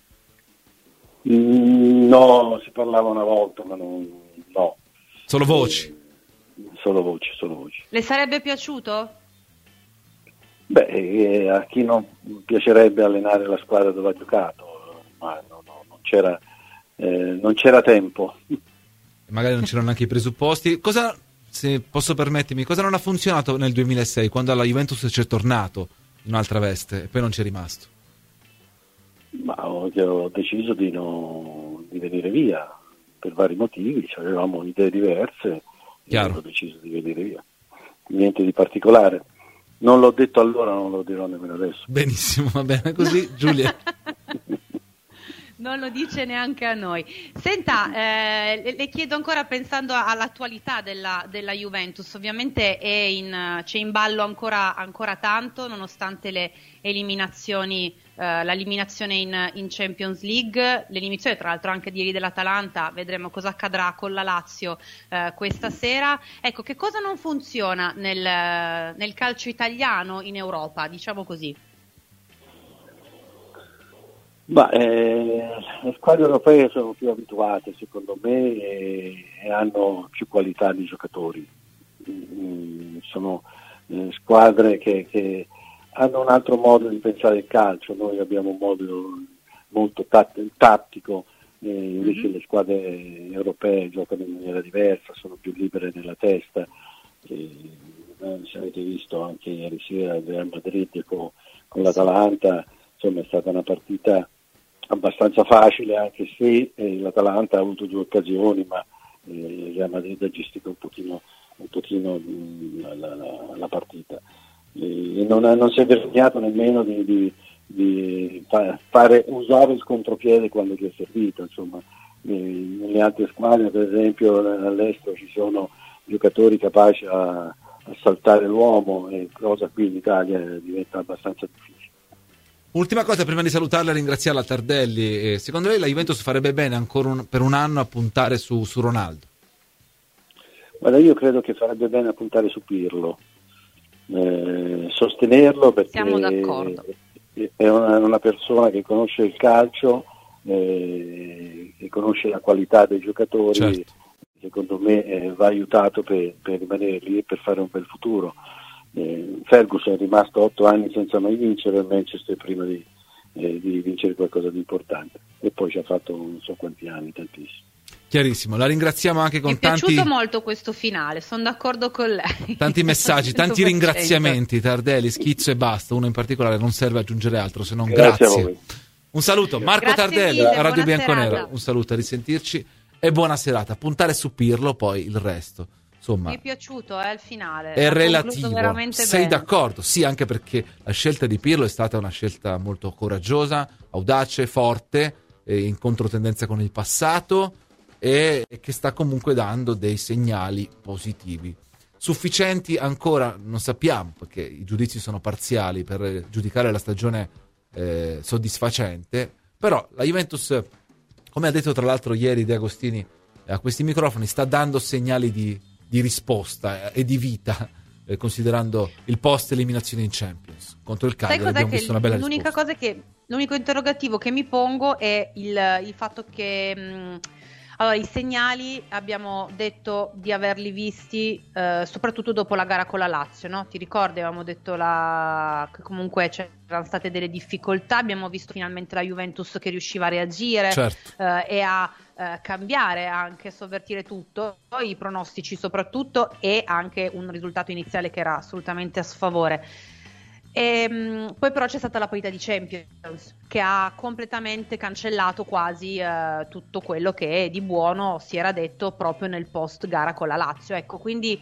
Mm, no, si parlava una volta, ma non, no. Solo voci? Eh, solo voci, solo voci. Le sarebbe piaciuto? Beh, eh, a chi non piacerebbe allenare la squadra dove ha giocato, ma no, no, non c'era, eh, non c'era tempo. Magari non c'erano anche i presupposti. Cosa, se posso permettermi, cosa non ha funzionato nel duemilasei quando alla Juventus c'è tornato in un'altra veste e poi non c'è rimasto? Ma ho, ho deciso di, no, di venire via per vari motivi, cioè avevamo idee diverse. Chiaro. E ho deciso di venire via, niente di particolare, non l'ho detto allora, non lo dirò nemmeno adesso. Benissimo, va bene così. Giulia. Non lo dice neanche a noi. Senta, eh, le, le chiedo ancora, pensando all'attualità della, della Juventus, ovviamente è in, c'è in ballo ancora, ancora tanto, nonostante le eliminazioni, eh, l'eliminazione in, in Champions League, l'eliminazione tra l'altro anche di ieri dell'Atalanta. Vedremo cosa accadrà con la Lazio eh, questa sera. Ecco, che cosa non funziona nel, nel calcio italiano in Europa, diciamo così? Ma eh, le squadre europee sono più abituate, secondo me, e, e hanno più qualità di giocatori. Mm, sono eh, squadre che, che hanno un altro modo di pensare il calcio. Noi abbiamo un modo molto tat- tattico, eh, invece mm-hmm. le squadre europee giocano in maniera diversa, sono più libere nella testa. E, eh, se avete visto anche ieri sera il Real Madrid con, con l'Atalanta, insomma è stata una partita abbastanza facile, anche se eh, l'Atalanta ha avuto due occasioni, ma eh, il Real Madrid ha gestito un pochino, un pochino mh, la, la, la partita. E non, non si è vergognato nemmeno di, di, di fa, fare usare il contropiede quando gli è servito. Insomma, eh, nelle altre squadre, per esempio all'estero, ci sono giocatori capaci a, a saltare l'uomo, e cosa qui in Italia diventa abbastanza difficile. Ultima cosa prima di salutarla e ringraziarla, Tardelli, eh, secondo lei la Juventus farebbe bene ancora un, per un anno a puntare su, su Ronaldo? Guarda, io credo che farebbe bene a puntare su Pirlo, eh, sostenerlo, perché siamo d'accordo. È una, una persona che conosce il calcio, eh, che conosce la qualità dei giocatori, certo. Secondo me eh, va aiutato per, per rimanere lì e per fare un bel futuro. Eh, Ferguson è rimasto otto anni senza mai vincere al Manchester prima di, eh, di vincere qualcosa di importante, e poi ci ha fatto non so quanti anni, tantissimi. Chiarissimo, la ringraziamo anche con Mi è tanti... piaciuto molto questo finale, sono d'accordo con lei. Tanti messaggi, tanti cento per cento. ringraziamenti, Tardelli, Schizzo e basta. Uno in particolare, non serve aggiungere altro, se non Grazie a grazie. voi. Un saluto, Marco Grazie Tardelli, mille, a Radio buona Bianconero. serata. Un saluto, a risentirci e buona serata. Puntare su Pirlo, poi il resto. Insomma, Mi è piaciuto eh, il finale. è Ha concluso relativo. veramente Sei bene. d'accordo? Sì, anche perché la scelta di Pirlo è stata una scelta molto coraggiosa, audace, forte, eh, in controtendenza con il passato e che sta comunque dando dei segnali positivi. Sufficienti ancora non sappiamo, perché i giudizi sono parziali per giudicare la stagione eh, soddisfacente, però la Juventus, come ha detto tra l'altro ieri De Agostini a questi microfoni, sta dando segnali di, di risposta e di vita, eh, considerando il post eliminazione in Champions contro il Cagliari. Sai cos'è Abbiamo che visto una bella l'unica risposta. cosa che l'unico interrogativo che mi pongo è il, il fatto che mh, allora i segnali abbiamo detto di averli visti eh, soprattutto dopo la gara con la Lazio, no? Ti ricordi? Avevamo detto la... che comunque c'erano state delle difficoltà, abbiamo visto finalmente la Juventus che riusciva a reagire Certo. eh, e a eh, cambiare, anche sovvertire tutto, i pronostici soprattutto, e anche un risultato iniziale che era assolutamente a sfavore. E, mh, poi però c'è stata la partita di Champions che ha completamente cancellato quasi eh, tutto quello che di buono si era detto proprio nel post gara con la Lazio, ecco, quindi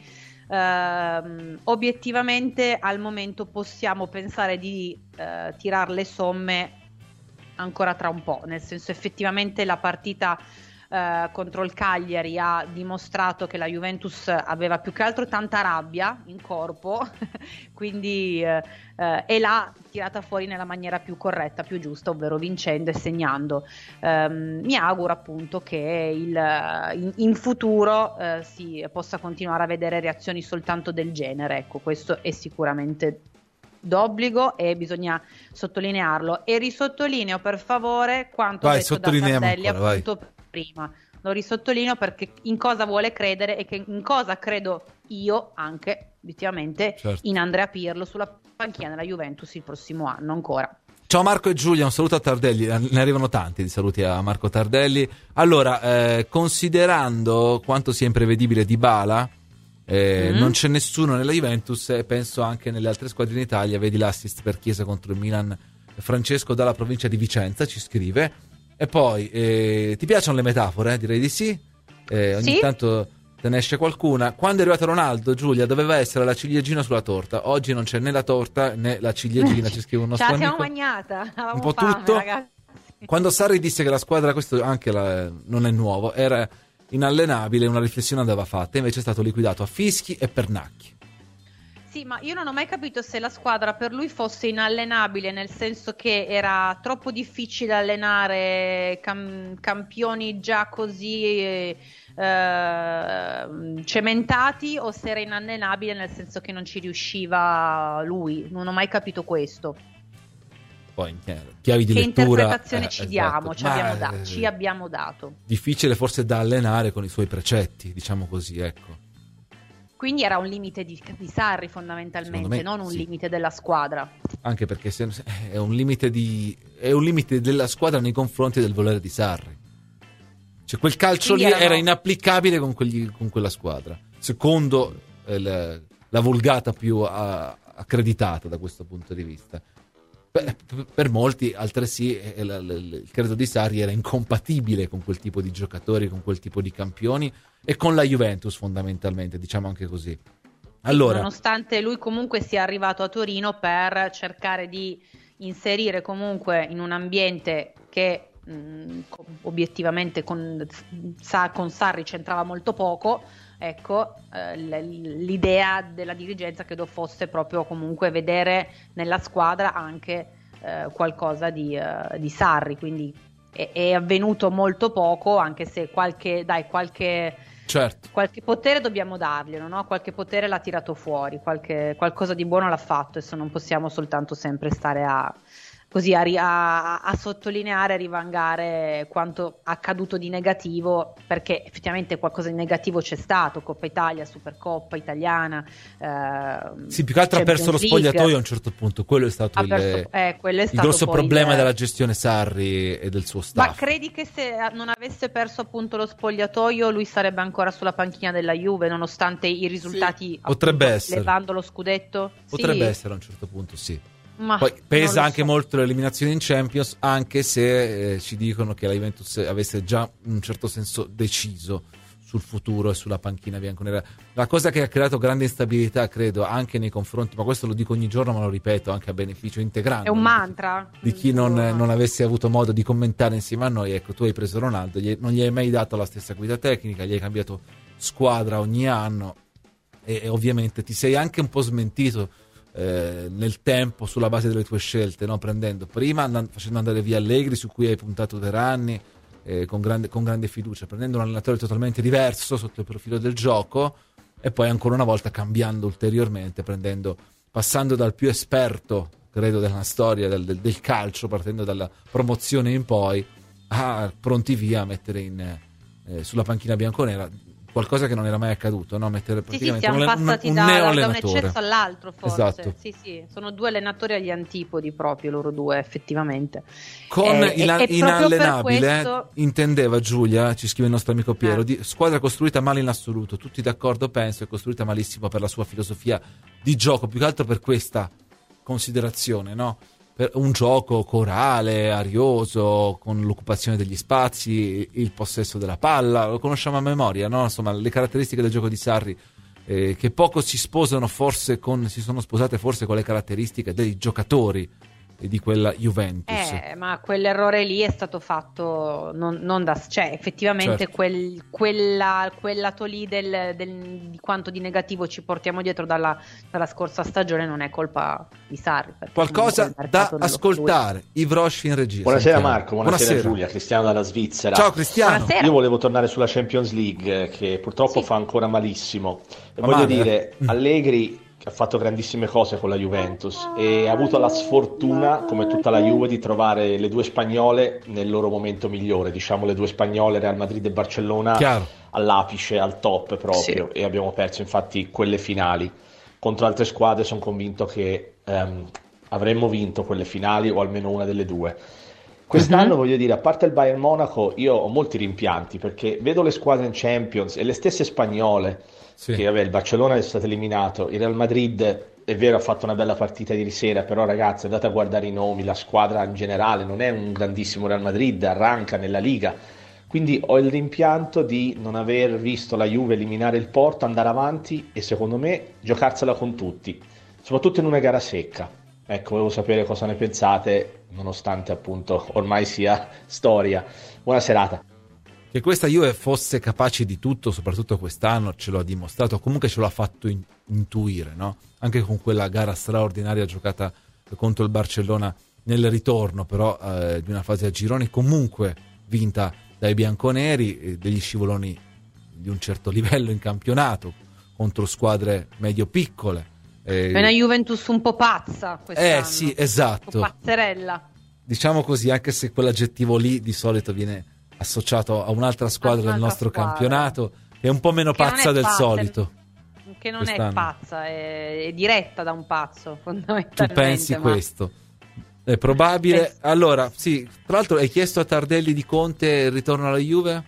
ehm, obiettivamente al momento possiamo pensare di eh, tirare le somme ancora tra un po', nel senso effettivamente la partita Uh, contro il Cagliari ha dimostrato che la Juventus aveva più che altro tanta rabbia in corpo quindi uh, uh, e l'ha tirata fuori nella maniera più corretta, più giusta, ovvero vincendo e segnando. Um, mi auguro appunto che il, in, in futuro uh, si possa continuare a vedere reazioni soltanto del genere, ecco, questo è sicuramente d'obbligo e bisogna sottolinearlo, e risottolineo per favore quanto Vai, detto da sottolineiamo Tardelli ancora, vai. appunto prima. Lo risottolineo perché in cosa vuole credere e che in cosa credo io anche obiettivamente, Certo. in Andrea Pirlo sulla panchina della Juventus il prossimo anno ancora. Ciao Marco e Giulia, un saluto a Tardelli, ne arrivano tanti di saluti a Marco Tardelli. Allora, eh, considerando quanto sia imprevedibile Dybala, eh, Mm. non c'è nessuno nella Juventus e penso anche nelle altre squadre in Italia, vedi l'assist per Chiesa contro il Milan, Francesco dalla provincia di Vicenza ci scrive. E poi, eh, ti piacciono le metafore? Direi di sì. Eh, ogni Sì. tanto te ne esce qualcuna. Quando è arrivato Ronaldo, Giulia, doveva essere la ciliegina sulla torta. Oggi non c'è né la torta né la ciliegina, ci scrive un Ce nostro la siamo amico. magnata, avevamo Un po' fame, tutto. ragazzi. Quando Sarri disse che la squadra, questo anche la- non è nuovo, era inallenabile, una riflessione andava fatta, invece è stato liquidato a fischi e pernacchi. Sì, ma io non ho mai capito se la squadra per lui fosse inallenabile, nel senso che era troppo difficile allenare cam- campioni già così eh, eh, cementati, o se era inallenabile nel senso che non ci riusciva lui. Non ho mai capito questo. Poi eh, chiavi di Che lettura, interpretazione eh, ci esatto. diamo, ci Ma, abbiamo, da- eh, ci abbiamo dato. difficile forse da allenare con i suoi precetti, diciamo così, ecco. Quindi era un limite di, di Sarri Secondo fondamentalmente, me, non un sì. limite della squadra. Anche perché se- è un limite di è un limite della squadra nei confronti del volere di Sarri. Cioè quel calcio Quindi lì erano- era inapplicabile con, quegli- con quella squadra, secondo eh, la, la vulgata più a- accreditata da questo punto di vista. Per, per molti altresì eh, la- la- il credo di Sarri era incompatibile con quel tipo di giocatori, con quel tipo di campioni e con la Juventus fondamentalmente, diciamo anche così. Allora, Nonostante lui comunque sia arrivato a Torino per cercare di inserire comunque in un ambiente che mh, co- obiettivamente con, sa- con Sarri c'entrava molto poco, ecco, eh, l- l'idea della dirigenza credo fosse proprio comunque vedere nella squadra anche eh, qualcosa di, eh, di Sarri, quindi è, è avvenuto molto poco, anche se qualche, dai, qualche... certo. Qualche potere dobbiamo darglielo, no? Qualche potere l'ha tirato fuori, qualche, qualcosa di buono l'ha fatto, adesso non possiamo soltanto sempre stare a, così a, a, a sottolineare, a rivangare quanto accaduto di negativo, perché effettivamente qualcosa di negativo c'è stato, Coppa Italia, Supercoppa italiana. Eh, sì, più che altro ha perso lo spogliatoio a un certo punto, quello è stato, il, perso, eh, quello è stato il grosso problema il, della gestione Sarri e del suo staff. Ma credi che se non avesse perso appunto lo spogliatoio lui sarebbe ancora sulla panchina della Juve, nonostante i risultati, sì, potrebbe appunto, essere, levando lo scudetto? Potrebbe sì. essere a un certo punto, sì. Ma poi pesa anche so. molto l'eliminazione in Champions, anche se eh, ci dicono che la Juventus avesse già in un certo senso deciso sul futuro e sulla panchina bianconera. La cosa che ha creato grande instabilità, credo, anche nei confronti, ma questo lo dico ogni giorno, ma lo ripeto anche a beneficio integrante. È un mantra. Di chi non, non avesse avuto modo di commentare insieme a noi. Ecco, tu hai preso Ronaldo, gli, non gli hai mai dato la stessa guida tecnica, gli hai cambiato squadra ogni anno e, e ovviamente ti sei anche un po' smentito Eh, nel tempo sulla base delle tue scelte, no? Prendendo prima and- facendo andare via Allegri, su cui hai puntato per anni eh, con, grande, con grande fiducia, prendendo un allenatore totalmente diverso sotto il profilo del gioco e poi ancora una volta cambiando ulteriormente, prendendo, passando dal più esperto credo della storia del, del, del calcio, partendo dalla promozione in poi, a pronti via a mettere in, eh, sulla panchina bianconera qualcosa che non era mai accaduto, no? Mettere praticamente sì, sì, siamo un, passati un, un da, neo da un eccesso all'altro, forse. Esatto. Sì, sì, sono due allenatori agli antipodi proprio loro due, effettivamente. Con eh, ina- e, inallenabile, questo... intendeva Giulia, ci scrive il nostro amico Piero, eh. di squadra costruita male in assoluto, tutti d'accordo penso, è costruita malissimo per la sua filosofia di gioco, più che altro per questa considerazione, no? Per un gioco corale, arioso, con l'occupazione degli spazi, il possesso della palla, lo conosciamo a memoria, no? Insomma, le caratteristiche del gioco di Sarri eh, che poco si sposano forse con, si sono sposate forse con le caratteristiche dei giocatori di quella Juventus. Eh, ma quell'errore lì è stato fatto non, non da... cioè effettivamente certo. quel, quella, quel lato lì del, del, di quanto di negativo ci portiamo dietro dalla, dalla scorsa stagione non è colpa di Sarri. Qualcosa da ascoltare. Ivrosh in regia. Buonasera sentiamo. Marco, buonasera, buonasera Giulia, Cristiano dalla Svizzera. Ciao Cristiano. Buonasera. Io volevo tornare sulla Champions League che purtroppo sì. fa ancora malissimo. E Ma voglio male, dire, eh? Allegri che ha fatto grandissime cose con la Juventus e ha avuto la sfortuna, come tutta la Juve, di trovare le due spagnole nel loro momento migliore, diciamo le due spagnole Real Madrid e Barcellona Chiaro. all'apice, al top proprio, sì. E abbiamo perso infatti quelle finali. Contro altre squadre sono convinto che ehm, avremmo vinto quelle finali o almeno una delle due. Quest'anno uh-huh. voglio dire, a parte il Bayern Monaco, io ho molti rimpianti perché vedo le squadre in Champions e le stesse spagnole. Sì. Che vabbè, il Barcellona è stato eliminato, il Real Madrid è vero ha fatto una bella partita ieri sera, però ragazzi andate a guardare i nomi, la squadra in generale non è un grandissimo Real Madrid, arranca nella Liga, quindi ho il rimpianto di non aver visto la Juve eliminare il Porto, andare avanti e secondo me giocarsela con tutti, soprattutto in una gara secca. Ecco, volevo sapere cosa ne pensate, nonostante appunto ormai sia storia. Buona serata. Che questa Juve fosse capace di tutto, soprattutto quest'anno, ce lo ha dimostrato, comunque ce lo ha fatto in- intuire, no? Anche con quella gara straordinaria giocata contro il Barcellona nel ritorno, però eh, di una fase a gironi, comunque vinta dai bianconeri, eh, degli scivoloni di un certo livello in campionato, contro squadre medio-piccole. Eh, è una Juventus un po' pazza quest'anno. Eh sì, esatto. Un po' pazzerella. Diciamo così, anche se quell'aggettivo lì di solito viene associato a un'altra squadra un'altra del nostro squadra. campionato, che è un po' meno che pazza del pazza, solito. Che non quest'anno. è pazza, è, è diretta da un pazzo, fondamentalmente. Tu pensi ma... questo? È probabile. Penso. Allora, sì, tra l'altro hai chiesto a Tardelli di Conte il ritorno alla Juve?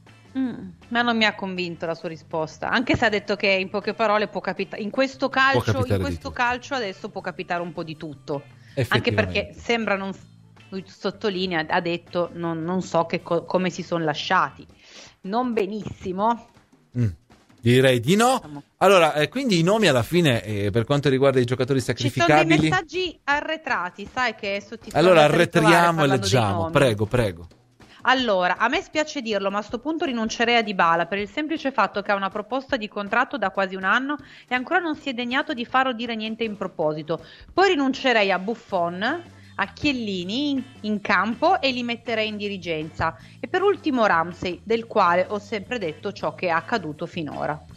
Mm, ma non mi ha convinto la sua risposta, anche se ha detto che in poche parole può capitare in questo calcio, in questo calcio adesso può capitare un po' di tutto, anche perché sembra non lui sottolinea, ha detto non, non so che co- come si sono lasciati, non benissimo. Mm, direi di no. Allora, eh, quindi i nomi alla fine, eh, per quanto riguarda i giocatori sacrificabili, ci sono dei messaggi arretrati, sai che adesso ti allora arretriamo e leggiamo, prego, prego. Allora, a me spiace dirlo, ma a sto punto rinuncerei a Dybala per il semplice fatto che ha una proposta di contratto da quasi un anno e ancora non si è degnato di fare o dire niente in proposito. Poi rinuncerei a Buffon, a Chiellini in, in campo e li metterei in dirigenza. E per ultimo Ramsey, del quale ho sempre detto ciò che è accaduto finora.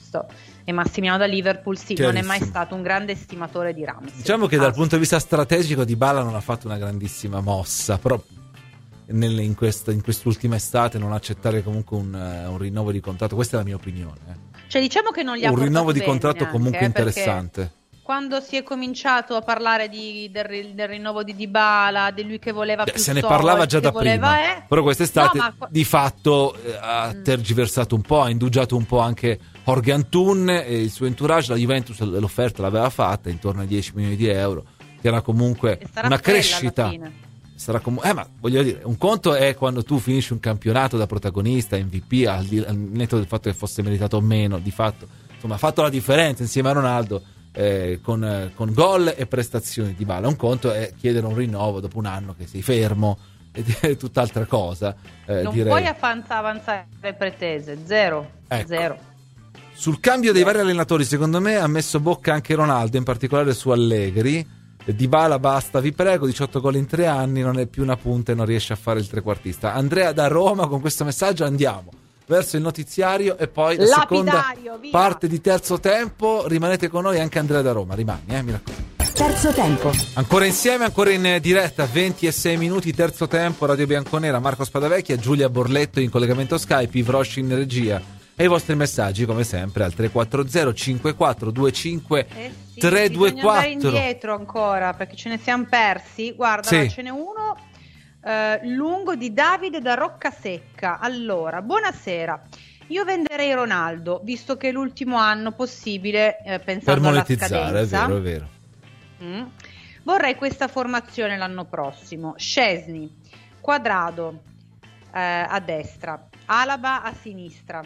visto. E Massimiliano da Liverpool sì, non è mai Chiarissimo. stato un grande estimatore di Ramsey. Diciamo che Ah, dal punto di vista strategico Dybala non ha fatto una grandissima mossa, però nel, in, questa, in quest'ultima estate non accettare comunque un, uh, un rinnovo di contratto, questa è la mia opinione. eh. Cioè diciamo che non gli ha Un portato rinnovo di bene contratto neanche, comunque eh, perché interessante. quando si è cominciato a parlare di, del, ri- del rinnovo di Dybala, di lui che voleva Beh, più se ne soldi, parlava già che da voleva, prima, eh. però quest'estate No, ma- di fatto eh, ha tergiversato un po', ha indugiato un po' anche Jorge Antun e il suo entourage. La Juventus l'offerta l'aveva fatta intorno ai dieci milioni di euro, che era comunque E sarà una quella crescita. alla fine. Sarà comu- eh, ma voglio dire, un conto è quando tu finisci un campionato da protagonista, M V P, al, di- al netto del fatto che fosse meritato o meno, di fatto, insomma, ha fatto la differenza insieme a Ronaldo. Eh, con, eh, con gol e prestazioni. Dybala, un conto è chiedere un rinnovo dopo un anno che sei fermo, ed è tutt'altra cosa. eh, Non direi. puoi avanza- avanzare pretese, zero, Ecco. zero. Sul cambio dei vari allenatori, secondo me ha messo bocca anche Ronaldo, in particolare su Allegri. Dybala basta, vi prego, diciotto gol in tre anni, non è più una punta e non riesce a fare il trequartista. Andrea da Roma, con questo messaggio andiamo verso il notiziario e poi la seconda Lapidario, via. parte di terzo tempo. Rimanete con noi, anche Andrea da Roma, rimani, eh, mi raccomando. Terzo tempo. Ancora insieme, ancora in diretta, venti e sei minuti, terzo tempo, Radio Bianconera, Marco Spadavecchia, Giulia Borletto in collegamento Skype, Yves Roche in regia e i vostri messaggi come sempre al tre quattro zero cinque quattro due cinque Eh sì, tre due bisogna andare quattro. indietro ancora perché ce ne siamo persi. Guarda, Sì. là, ce n'è uno eh, lungo di Davide da Roccasecca. Allora, buonasera. Io venderei Ronaldo, visto che è l'ultimo anno possibile, eh, pensando Per alla monetizzare, è scadenza. vero, è vero. Mm. Vorrei questa formazione l'anno prossimo: Szczesny, Quadrado eh, a destra, Alaba a sinistra,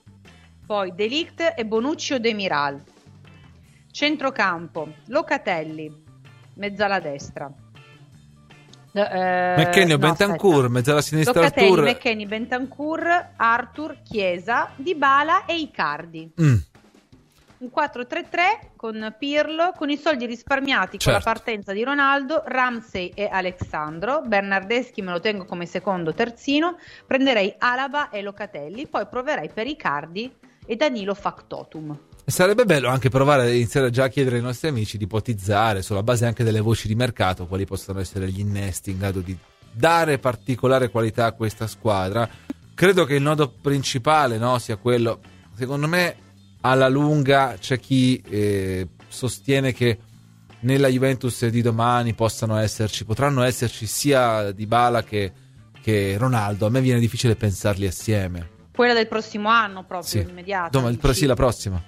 poi De Ligt e Bonucci o Demiral, centrocampo Locatelli, mezzala destra, eh, McKennie o no, Bentancur, aspetta. mezzala sinistra Locatelli, Artur. McKennie, Bentancur, Arthur, Chiesa, Dybala e Icardi. Mm. Un quattro tre tre con Pirlo, con i soldi risparmiati Certo. con la partenza di Ronaldo, Ramsey e Alexandro. Bernardeschi me lo tengo come secondo terzino, prenderei Alaba e Locatelli, poi proverei per Icardi e Danilo Factotum. Sarebbe bello anche provare a iniziare già a chiedere ai nostri amici di ipotizzare, sulla base anche delle voci di mercato, quali possono essere gli innesti in grado di dare particolare qualità a questa squadra. Credo che il nodo principale, no, sia quello, secondo me alla lunga c'è chi eh, sostiene che nella Juventus di domani possano esserci, potranno esserci sia Dybala che, che Ronaldo. A me viene difficile pensarli assieme. Quella del prossimo anno proprio, Sì. immediata. Dom- il pro- sì, la prossima.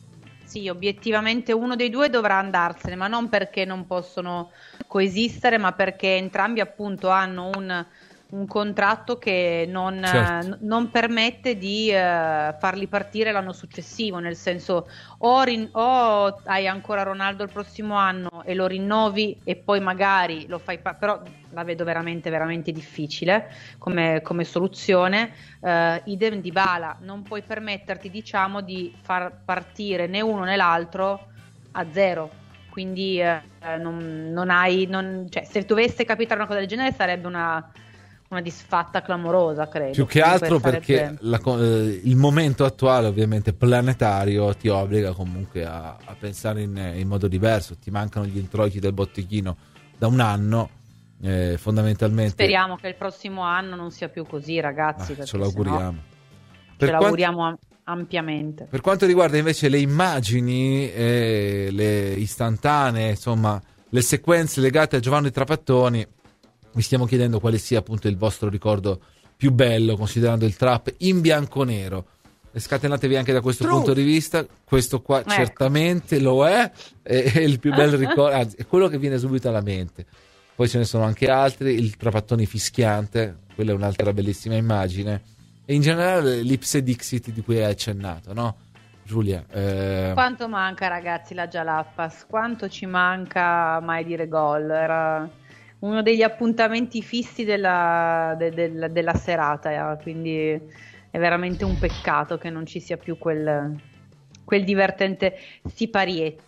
Sì, obiettivamente uno dei due dovrà andarsene, ma non perché non possono coesistere, ma perché entrambi appunto hanno un, un contratto che non, Certo. eh, non permette di eh, farli partire l'anno successivo, nel senso o, rin- o hai ancora Ronaldo il prossimo anno e lo rinnovi e poi magari lo fai, pa- però la vedo veramente veramente difficile come, come soluzione. Uh, idem Dybala, non puoi permetterti diciamo di far partire né uno né l'altro a zero, quindi eh, non, non hai non, cioè, se dovesse capitare una cosa del genere sarebbe una, una disfatta clamorosa, credo. Più che Comunque altro sarebbe- perché la co- eh, il momento attuale, ovviamente planetario, ti obbliga comunque a, a pensare in, in modo diverso. Ti mancano gli introiti del botteghino da un anno, eh, fondamentalmente. speriamo che il prossimo anno non sia più così, ragazzi, Ah, perché ce l'auguriamo. sennò Per ce quanto- l'auguriamo am- ampiamente. Per quanto riguarda invece le immagini, eh, le istantanee, insomma, le sequenze legate a Giovanni Trapattoni, mi stiamo chiedendo quale sia appunto il vostro ricordo più bello, considerando il trap in bianconero. E scatenatevi anche da questo True. punto di vista. Questo qua Ecco. certamente lo è, è, è il più bel ricordo, anzi, è quello che viene subito alla mente. Poi ce ne sono anche altri, il Trapattoni fischiante, quella è un'altra bellissima immagine. E in generale l'Ipse Dixit di cui hai accennato, no? Giulia, eh, Quanto manca, ragazzi, la Jalapas? Quanto ci manca mai dire gol? Era uno degli appuntamenti fissi della, de- del- della serata, eh, quindi è veramente un peccato che non ci sia più quel, quel divertente siparietto.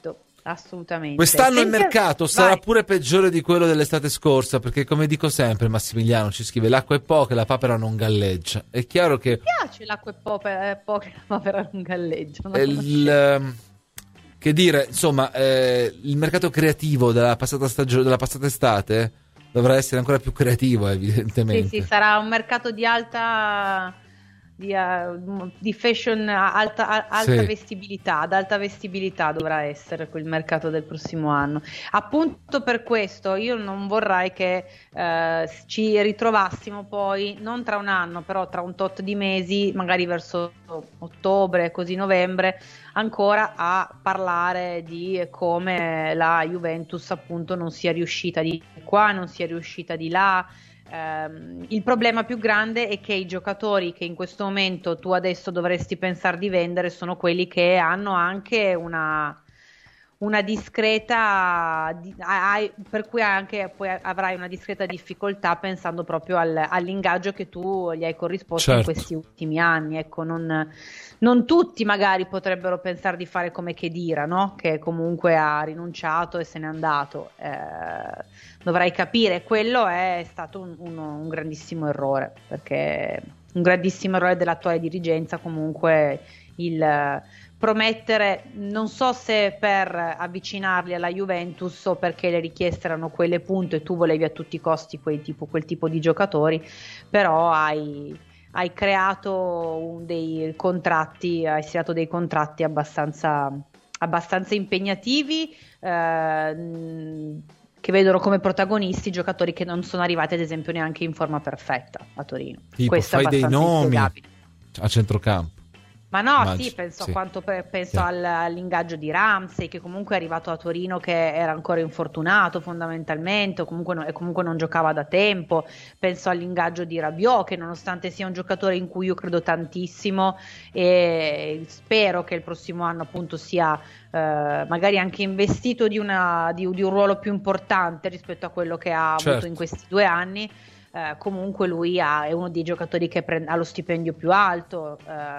Assolutamente. Quest'anno Senti, il mercato sarà vai. pure peggiore di quello dell'estate scorsa, perché come dico sempre, Massimiliano ci scrive: l'acqua è poca e la papera non galleggia. È chiaro che Mi piace l'acqua è poca, è poca e la papera non galleggia. No? il, ehm, che dire, insomma, eh, il mercato creativo della passata stagione, della passata estate dovrà essere ancora più creativo, evidentemente. Sì, sì, sarà un mercato di alta di, uh, di fashion alta, a- alta Sì. vestibilità, ad alta vestibilità dovrà essere quel mercato del prossimo anno. Appunto per questo io non vorrei che eh, ci ritrovassimo poi, non tra un anno, però tra un tot di mesi, magari verso ottobre, così novembre, ancora a parlare di come la Juventus appunto non sia riuscita di qua, non sia riuscita di là. Um, il problema più grande è che i giocatori che in questo momento tu adesso dovresti pensare di vendere sono quelli che hanno anche una, una discreta di, hai, per cui anche poi avrai una discreta difficoltà pensando proprio al, all'ingaggio che tu gli hai corrisposto Certo. in questi ultimi anni. Ecco, non, non tutti magari potrebbero pensare di fare come Khedira, no? Che comunque ha rinunciato e se n'è andato. Eh, dovrai capire, quello è stato un, uno, un grandissimo errore, perché un grandissimo errore dell'attuale dirigenza comunque il uh, promettere, non so se per avvicinarli alla Juventus o perché le richieste erano quelle punto e tu volevi a tutti i costi quel tipo, quel tipo di giocatori, però hai, hai creato un, dei contratti, hai stilato dei contratti abbastanza, abbastanza impegnativi, eh, che vedono come protagonisti giocatori che non sono arrivati ad esempio neanche in forma perfetta a Torino. Tipo, Questo è fai dei abbastanza nomi inspiegabile. a centrocampo. Ma no, Immagino, sì, penso, sì. A quanto pe- penso Sì. al- all'ingaggio di Ramsey, che comunque è arrivato a Torino che era ancora infortunato fondamentalmente, o comunque, no- e comunque non giocava da tempo. Penso all'ingaggio di Rabiot, che nonostante sia un giocatore in cui io credo tantissimo e spero che il prossimo anno appunto sia eh, magari anche investito di, una, di, di un ruolo più importante rispetto a quello che ha Certo. avuto in questi due anni. Eh, comunque lui ha, è uno dei giocatori che prende, ha lo stipendio più alto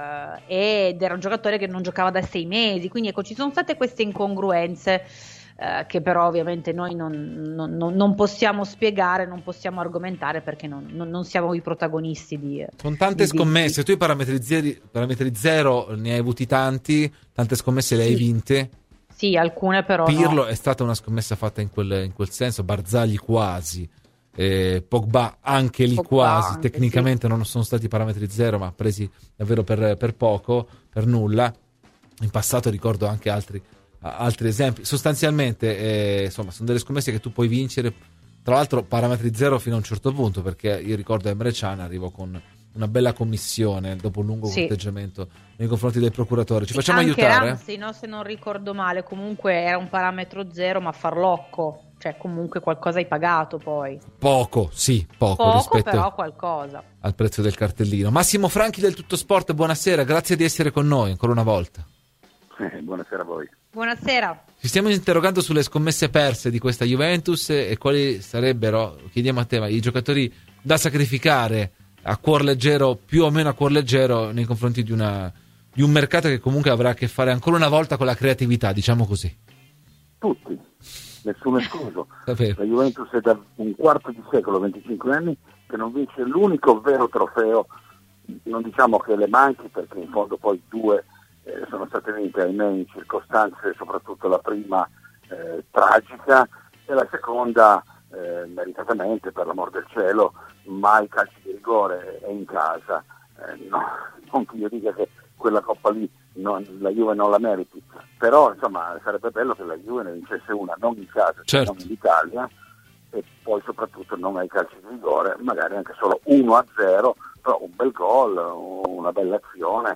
eh, ed era un giocatore che non giocava da sei mesi, quindi ecco ci sono state queste incongruenze eh, che però ovviamente noi non, non, non, non possiamo spiegare, non possiamo argomentare perché non, non, non siamo i protagonisti di... Con tante di- di- scommesse, tu i parametri zero, parametri zero ne hai avuti tanti, tante scommesse le hai Sì. vinte. Sì, alcune però Pirlo no. è stata una scommessa fatta in quel, in quel senso, Barzagli quasi, eh, Pogba anche lì Pogba quasi, anche, tecnicamente non sono stati parametri zero ma presi davvero per, per poco, per nulla. In passato ricordo anche altri, altri esempi. Sostanzialmente eh, insomma sono delle scommesse che tu puoi vincere, tra l'altro parametri zero fino a un certo punto, perché io ricordo Emre Can arrivò con una bella commissione dopo un lungo Sì. corteggiamento nei confronti del procuratore. Ci Sì, facciamo anche aiutare? Ramsey, no, se non ricordo male, comunque era un parametro zero ma farlocco, cioè comunque qualcosa hai pagato poi. Poco, sì, poco, Poco rispetto però qualcosa. al prezzo del cartellino. Massimo Franchi del Tutto Sport, buonasera, grazie di essere con noi ancora una volta. Eh, buonasera a voi. Buonasera. Ci stiamo interrogando sulle scommesse perse di questa Juventus e quali sarebbero, chiediamo a te, ma i giocatori da sacrificare a cuor leggero, più o meno a cuor leggero, nei confronti di, una, di un mercato che comunque avrà a che fare ancora una volta con la creatività, diciamo così. Tutti, nessuno escluso. Sapevo. La Juventus è da un quarto di secolo, venticinque anni, che non vince l'unico vero trofeo, non diciamo che le manchi, perché in fondo poi due eh, sono state vinte, ahimè, in circostanze, soprattutto la prima eh, tragica, e la seconda eh, meritatamente, per l'amor del cielo, mai calci di rigore e in casa. Eh, no, non che io dica che quella coppa lì non, la Juve non la meriti, però insomma sarebbe bello che la Juve ne vincesse una, non in casa, Certo. non in Italia, e poi soprattutto non ai calci di rigore, magari anche solo uno a zero, però un bel gol, una bella azione,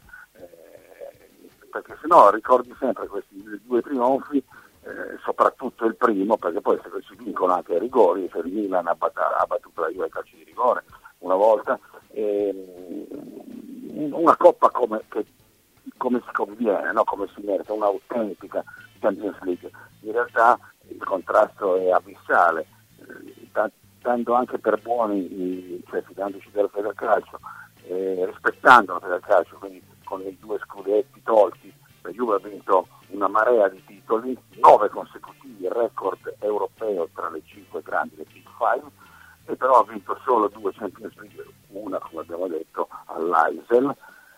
eh, perché sennò ricordi sempre questi due trionfi, eh, soprattutto il primo, perché poi se si vincono anche i rigori, cioè il Milan ha, bat- ha battuto la Juve ai calci di rigore una volta, e, una coppa come, che, come si conviene, no? Come si merita, un'autentica Champions League. In realtà il contrasto è abissale, eh, dando anche per buoni, cioè fidandoci della Federcalcio, eh, rispettando la Federcalcio, quindi con i due scudetti tolti, la Juve ha vinto una marea di titoli, nove Kleisel,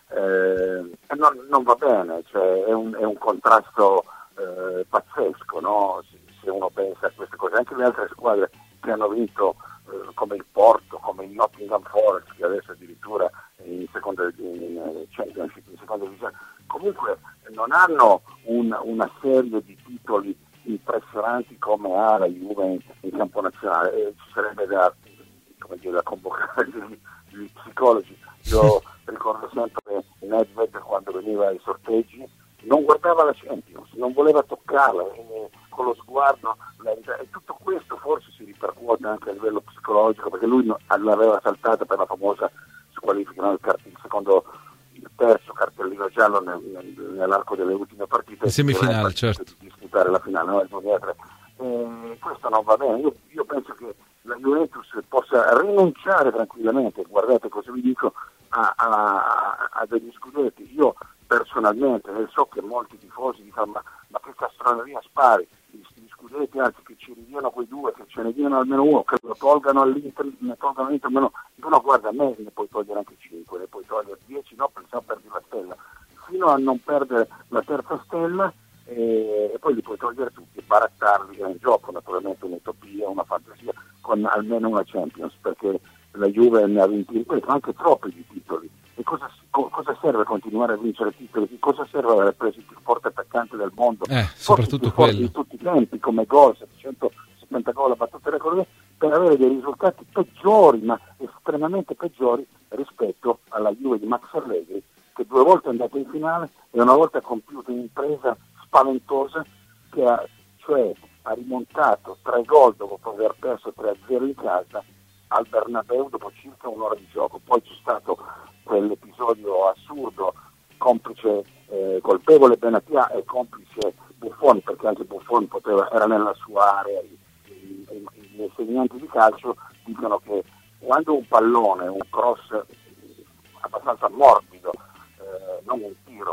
eh, e non, non va bene, cioè è un, è un contrasto eh, pazzesco, no? Se, se uno pensa a queste cose, anche le altre squadre che hanno vinto eh, come il Porto, come il Nottingham Forest, che adesso addirittura in seconda in Championship, in seconda divisione, comunque non hanno un, una serie di titoli impressionanti come ha la Juve in, in campo nazionale, e ci sarebbe da, come dire, da convocare gli, gli psicologi. Io ricordo sempre Nedved, quando veniva ai sorteggi, non guardava la Champions, non voleva toccarla, e con lo sguardo, e tutto questo forse si ripercuote anche a livello psicologico, perché lui l'aveva saltata per la famosa squalifica, no? il, il secondo il terzo cartellino giallo nel, nel, nell'arco delle ultime partite, in semifinale, certo, di disputare la finale, no? il duemilatré. E questo non va bene. Io, io penso che la Juventus possa rinunciare tranquillamente, guardate cosa vi dico, a, a, a degli scudetti. Io personalmente so che molti tifosi dicono ma, ma che castroneria spari, gli, gli scudetti, anzi che ci ridiano quei due, che ce ne diano almeno uno, che lo tolgano all'Inter, ne tolgano all'Inter almeno, no, guarda, a me ne puoi togliere anche cinque, ne puoi togliere dieci, no, pensavo perdi la stella, fino a non perdere la terza stella, e, e poi li puoi togliere tutti, barattarli in gioco, naturalmente un'utopia, una fantasia, con almeno una Champions, perché la Juve ne ha vinti, anche troppi di titoli. E cosa, cosa serve continuare a vincere titoli? Cosa serve aver preso il più forte attaccante del mondo? Eh, soprattutto quello. Di tutti i tempi, come gol, settecentosettanta gol, ha battuto il record, per avere dei risultati peggiori, ma estremamente peggiori rispetto alla Juve di Max Allegri, che due volte è andato in finale e una volta ha compiuto un'impresa spaventosa, che ha, cioè, ha rimontato tre gol dopo aver perso tre a zero in casa al Bernabeu dopo circa un'ora di gioco. Poi c'è stato quell'episodio assurdo, complice eh, colpevole Benatia e complice Buffon, perché anche Buffon poteva, era nella sua area. I, i, i, gli insegnanti di calcio dicono che quando un pallone, un cross abbastanza morbido, eh, non un tiro,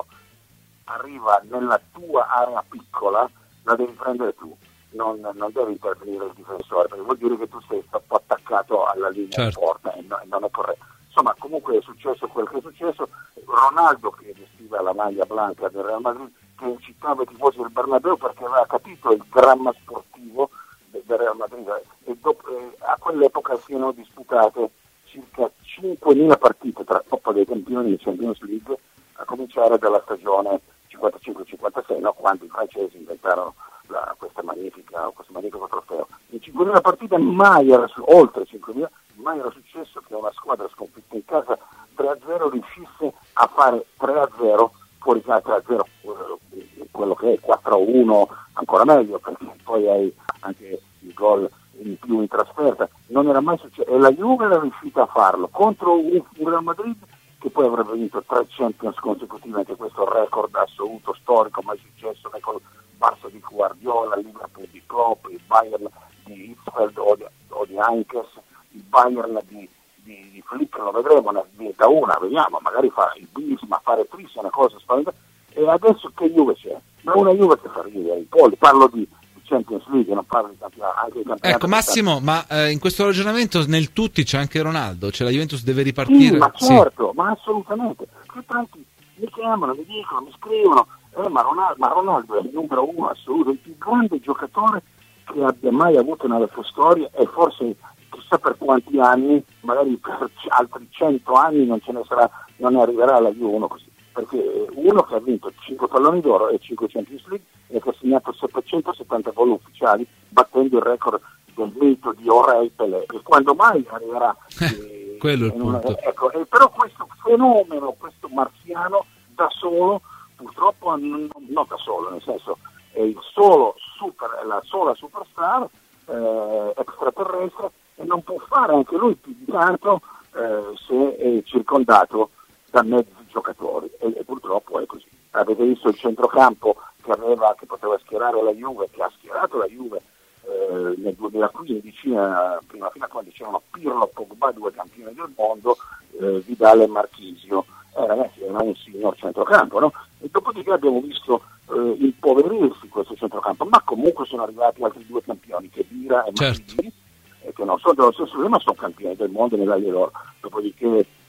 arriva nella tua area piccola, la devi prendere tu. Non, non deve intervenire il difensore, perché vuol dire che tu sei stato attaccato alla linea, certo, di porta, e, no, e non è corretto. Insomma, comunque è successo quel che è successo. Ronaldo, che vestiva la maglia blanca del Real Madrid, che incitava i tifosi del Bernabeu perché aveva capito il dramma sportivo del, del Real Madrid, e dopo, eh, a quell'epoca si erano disputate circa cinquemila partite tra Coppa dei Campioni e Champions League, a cominciare dalla stagione cinquantacinque cinquantasei, no? Quando i francesi inventarono La, questa magnifica, questo magnifico trofeo. In cinquemila partite mai era su, oltre cinquemila, mai era successo che una squadra sconfitta in casa tre a zero riuscisse a fare tre a zero fuori casa, tre a zero quello che è quattro a uno, ancora meglio, perché poi hai anche il gol in più in trasferta. Non era mai successo, e la Juve era riuscita a farlo contro un, un Real Madrid che poi avrebbe vinto tre Champions consecutive, anche questo record assoluto storico, mai successo né col Barça di Guardiola, il Liverpool di Klopp, il Bayern di Hitzfeld o di, o di Heinkes, il Bayern di, di, di Flick, lo vedremo, ne vinta una, vediamo, magari fa il bis, ma fare tris è una cosa spaventosa. E adesso che Juve c'è? Ma una Juve che fa ridere, poi parlo di Champions League, non parlo di campionato, anche di campionato. Ecco Massimo, ma eh, in questo ragionamento nel tutti c'è anche Ronaldo, cioè la Juventus deve ripartire. Sì, ma certo, sì, ma assolutamente. Che tanti mi chiamano, mi dicono, mi scrivono, eh, ma, Ronaldo, ma Ronaldo è il numero uno assoluto, il più grande giocatore che abbia mai avuto nella sua storia, e forse chissà per quanti anni, magari per altri cento anni non ce ne sarà, non ne arriverà alla Juve uno così. Perché uno che ha vinto cinque palloni d'oro e cinque Champions League e che ha segnato settecentosettanta gol ufficiali, battendo il record del mito di Orei Pelé, che quando mai arriverà eh, quello è il una, punto. Ecco, eh, però questo fenomeno, questo marziano da solo, purtroppo non, non da solo, nel senso è il solo super, è la sola superstar eh, extraterrestre, e non può fare anche lui più di tanto eh, se è circondato da mezzi giocatori, e, e purtroppo è così. Avete visto il centrocampo che aveva, che poteva schierare la Juve, che ha schierato la Juve eh, nel duemilaquindici, eh, prima fino a quando c'erano Pirlo, Pogba, due campioni del mondo, eh, Vidal e Marchisio. Eh, ragazzi, era un signor centrocampo, no? E dopodiché abbiamo visto eh, impoverirsi questo centrocampo, ma comunque sono arrivati altri due campioni, che Vira e Maldini, certo, che non sono dello stesso livello, ma sono campioni del mondo nella loro. Dopodiché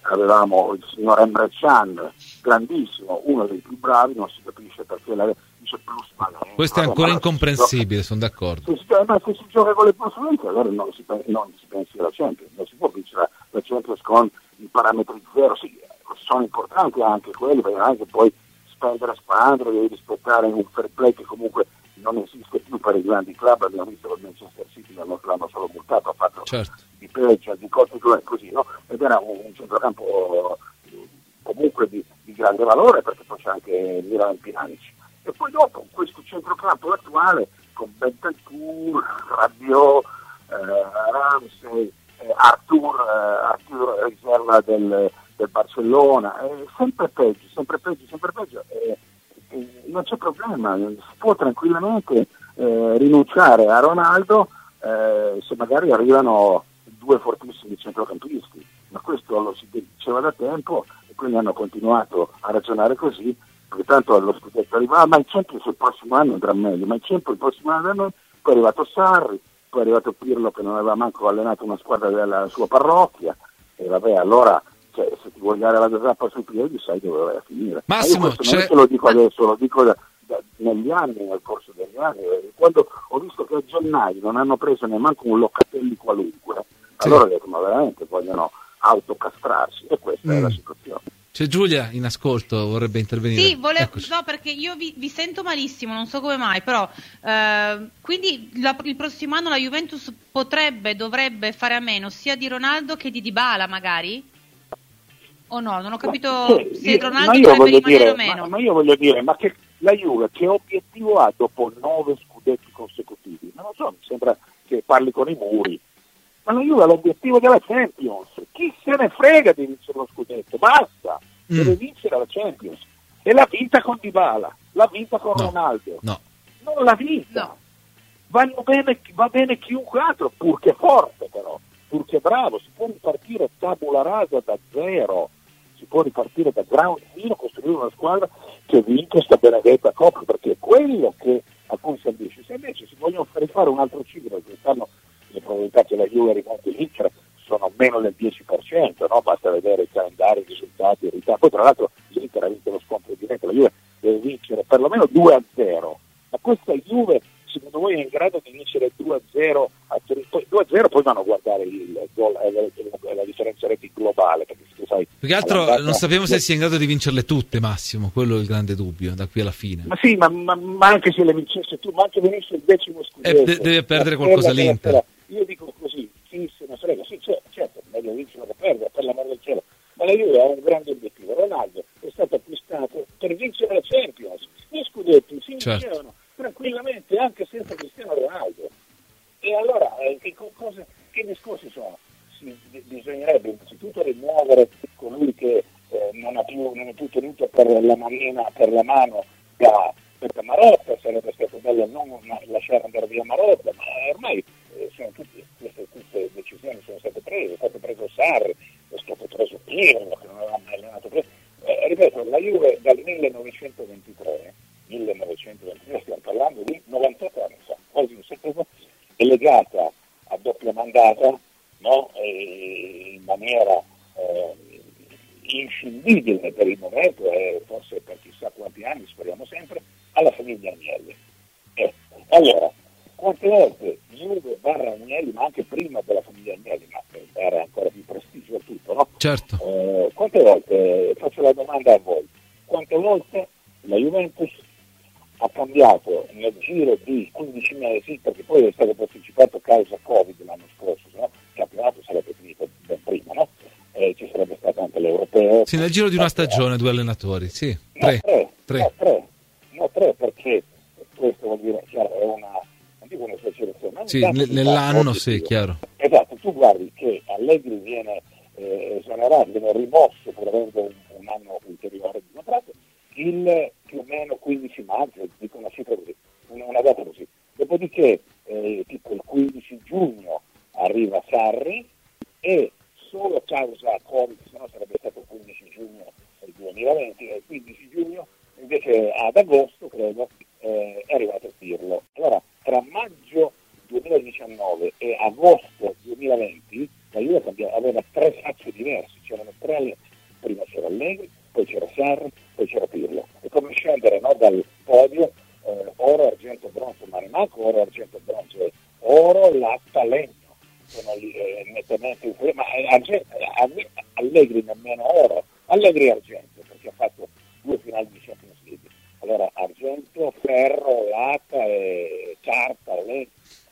avevamo il signor Emre Can, grandissimo, uno dei più bravi, non si capisce perché la dice plusvalenza. Questo è ancora incomprensibile, sono d'accordo. Se si, ma se si gioca con le plusvalenze allora non si, non si pensi alla Champions, non si può vincere la Champions con i parametri zero, sì, sono importanti anche quelli, perché anche poi spendere a spandere, devi rispettare un fair play che comunque non esiste più per i grandi club. Abbiamo visto che il Manchester City l'anno, l'anno solo multato, ha fatto certo. di peggio, di cose così, no? Ed era un, un centrocampo comunque di, di grande valore, perché poi c'è anche Milan Pjanic. E poi dopo questo centrocampo attuale con Bentancur, Rabiot, eh, Ramsey, eh, Arthur, eh, Arthur riserva del, del Barcellona, è sempre peggio, sempre peggio, sempre peggio. Eh, non c'è problema, si può tranquillamente eh, rinunciare a Ronaldo eh, se magari arrivano due fortissimi centrocampisti, ma questo lo si diceva da tempo e quindi hanno continuato a ragionare così, perché tanto lo scudetto arriva, ah, ma il Champions il prossimo anno andrà meglio, ma il Champions il prossimo anno andrà meglio, poi è arrivato Sarri, poi è arrivato Pirlo che non aveva manco allenato una squadra della sua parrocchia, e vabbè, allora cioè, se ti vuoi dare la zappa sui piedi sai dove vai a finire. Massimo, ma io questo non è che lo dico adesso, lo dico da, da, negli anni, nel corso degli anni, quando ho visto che a gennaio non hanno preso neanche un Locatelli qualunque, sì. Allora ho detto, ma veramente vogliono autocastrarsi, e questa mm. è la situazione. C'è Giulia in ascolto, vorrebbe intervenire. Sì, volevo, no, perché io vi, vi sento malissimo, non so come mai, però eh, quindi la, il prossimo anno la Juventus potrebbe, dovrebbe fare a meno sia di Ronaldo che di Dybala magari? O no? Non ho capito ma, se io, Ronaldo ma dovrebbe rimanere dire, o meno. Ma, ma io voglio dire, ma che la Juve che obiettivo ha dopo nove scudetti consecutivi? Non lo so, mi sembra che parli con i muri. Ma la Juve ha l'obiettivo della Champions. Chi se ne frega di vincere lo scudetto? Basta, mm. deve vincere la Champions. E l'ha vinta con Dybala, l'ha vinta con no. Ronaldo. No. Non l'ha vinta. No. Vanno bene, va bene chiunque altro, purché forte però, purché bravo. Si può ripartire tabula rasa da zero. Si può ripartire da ground zero, costruire una squadra che vinca questa benedetta Coppa, perché è quello che, a cui si ambisce. Se invece si vogliono rifare un altro ciclo, quest'anno le probabilità che la Juve rimonti l'Inter sono meno del dieci per cento, no? Basta vedere il calendario, i risultati, i ritardi. Poi tra l'altro l'Inter ha vinto lo scontro diretto, la Juve deve vincere perlomeno due a zero, ma questa Juve secondo voi è in grado di vincere due a zero a Torino? due a zero poi vanno a guardare il gol, la, la differenza reti globale, perché sai, più che altro non sappiamo se sia in grado di vincerle tutte, Massimo, quello è il grande dubbio da qui alla fine. Ma sì, ma, ma, ma anche se le vincesse tu, ma anche venisse il decimo scudetto, eh, de- deve perdere qualcosa l'Inter. Io dico così, chi se ne frega, sì certo, certo meglio vincere che perdere, per l'amor del cielo, ma la Juve ha un grande obiettivo. Ronaldo è stato acquistato per vincere la Champions, gli scudetti si vincevano certo. tranquillamente anche senza Cristiano Ronaldo. E allora eh, che, cosa, che discorsi sono? Si, bisognerebbe innanzitutto rimuovere colui che eh, non ha più non è più tenuto per la manina, per la mano da, per Marotta. Sarebbe stato bello non lasciare andare via Marotta, ma ormai eh, sono tutte, queste tutte decisioni sono state prese, è stato preso Sarri, è stato preso Pirlo che non aveva mai allenato preso. Eh, ripeto, la Juve dal millenovecentoventitré millenovecentoventitré stiamo parlando di novantotto anni fa, quasi un secolo, è legata a doppia mandata, no? E in maniera eh, inscindibile per il momento e forse per chissà quanti anni, speriamo sempre, alla famiglia Agnelli. Eh, allora, quante volte Juve barra Agnelli, ma anche prima della famiglia Agnelli, ma per dare ancora più prestigio a tutto, no? Certo. Eh, quante volte, faccio la domanda a voi, quante volte la Juventus ha cambiato nel giro di quindici mesi, perché poi è stato posticipato causa Covid l'anno scorso, se no il campionato sarebbe finito ben prima, no? Eh, ci sarebbe stato anche l'Europeo. Sì, nel giro di una stagione, due allenatori, sì. No, tre. tre, tre. No, tre. No, tre, perché questo vuol dire, chiaro, è una, non dico un'esagerazione, ma sì, n- nell'anno, sì, chiaro. Esatto, tu guardi che Allegri viene eh, esonerato, viene rimosso per avere un, un anno ulteriore di contratto, il più o meno quindici maggio, dico una cifra così, una, una data così. Dopodiché, eh, tipo il quindici giugno arriva Sarri e solo a causa Covid, se no sarebbe stato il quindici giugno del duemilaventi, e il quindici giugno invece ad agosto, credo, eh, è arrivato Pirlo. Allora, tra maggio duemiladiciannove e agosto duemilaventi, la Juve aveva tre facce diverse, c'erano tre prima c'era Allegri, poi c'era Sarri, poi c'era Pirlo, è come scendere, no, dal podio, eh, oro, argento, bronzo, ma neanche oro, argento, bronzo, è oro, latta, legno, sono lì eh, nettamente inferiori, ma eh, argento, eh, Allegri nemmeno oro, Allegri argento, perché ha fatto due finali di Champions League, allora argento, ferro, latta, e carta, legno,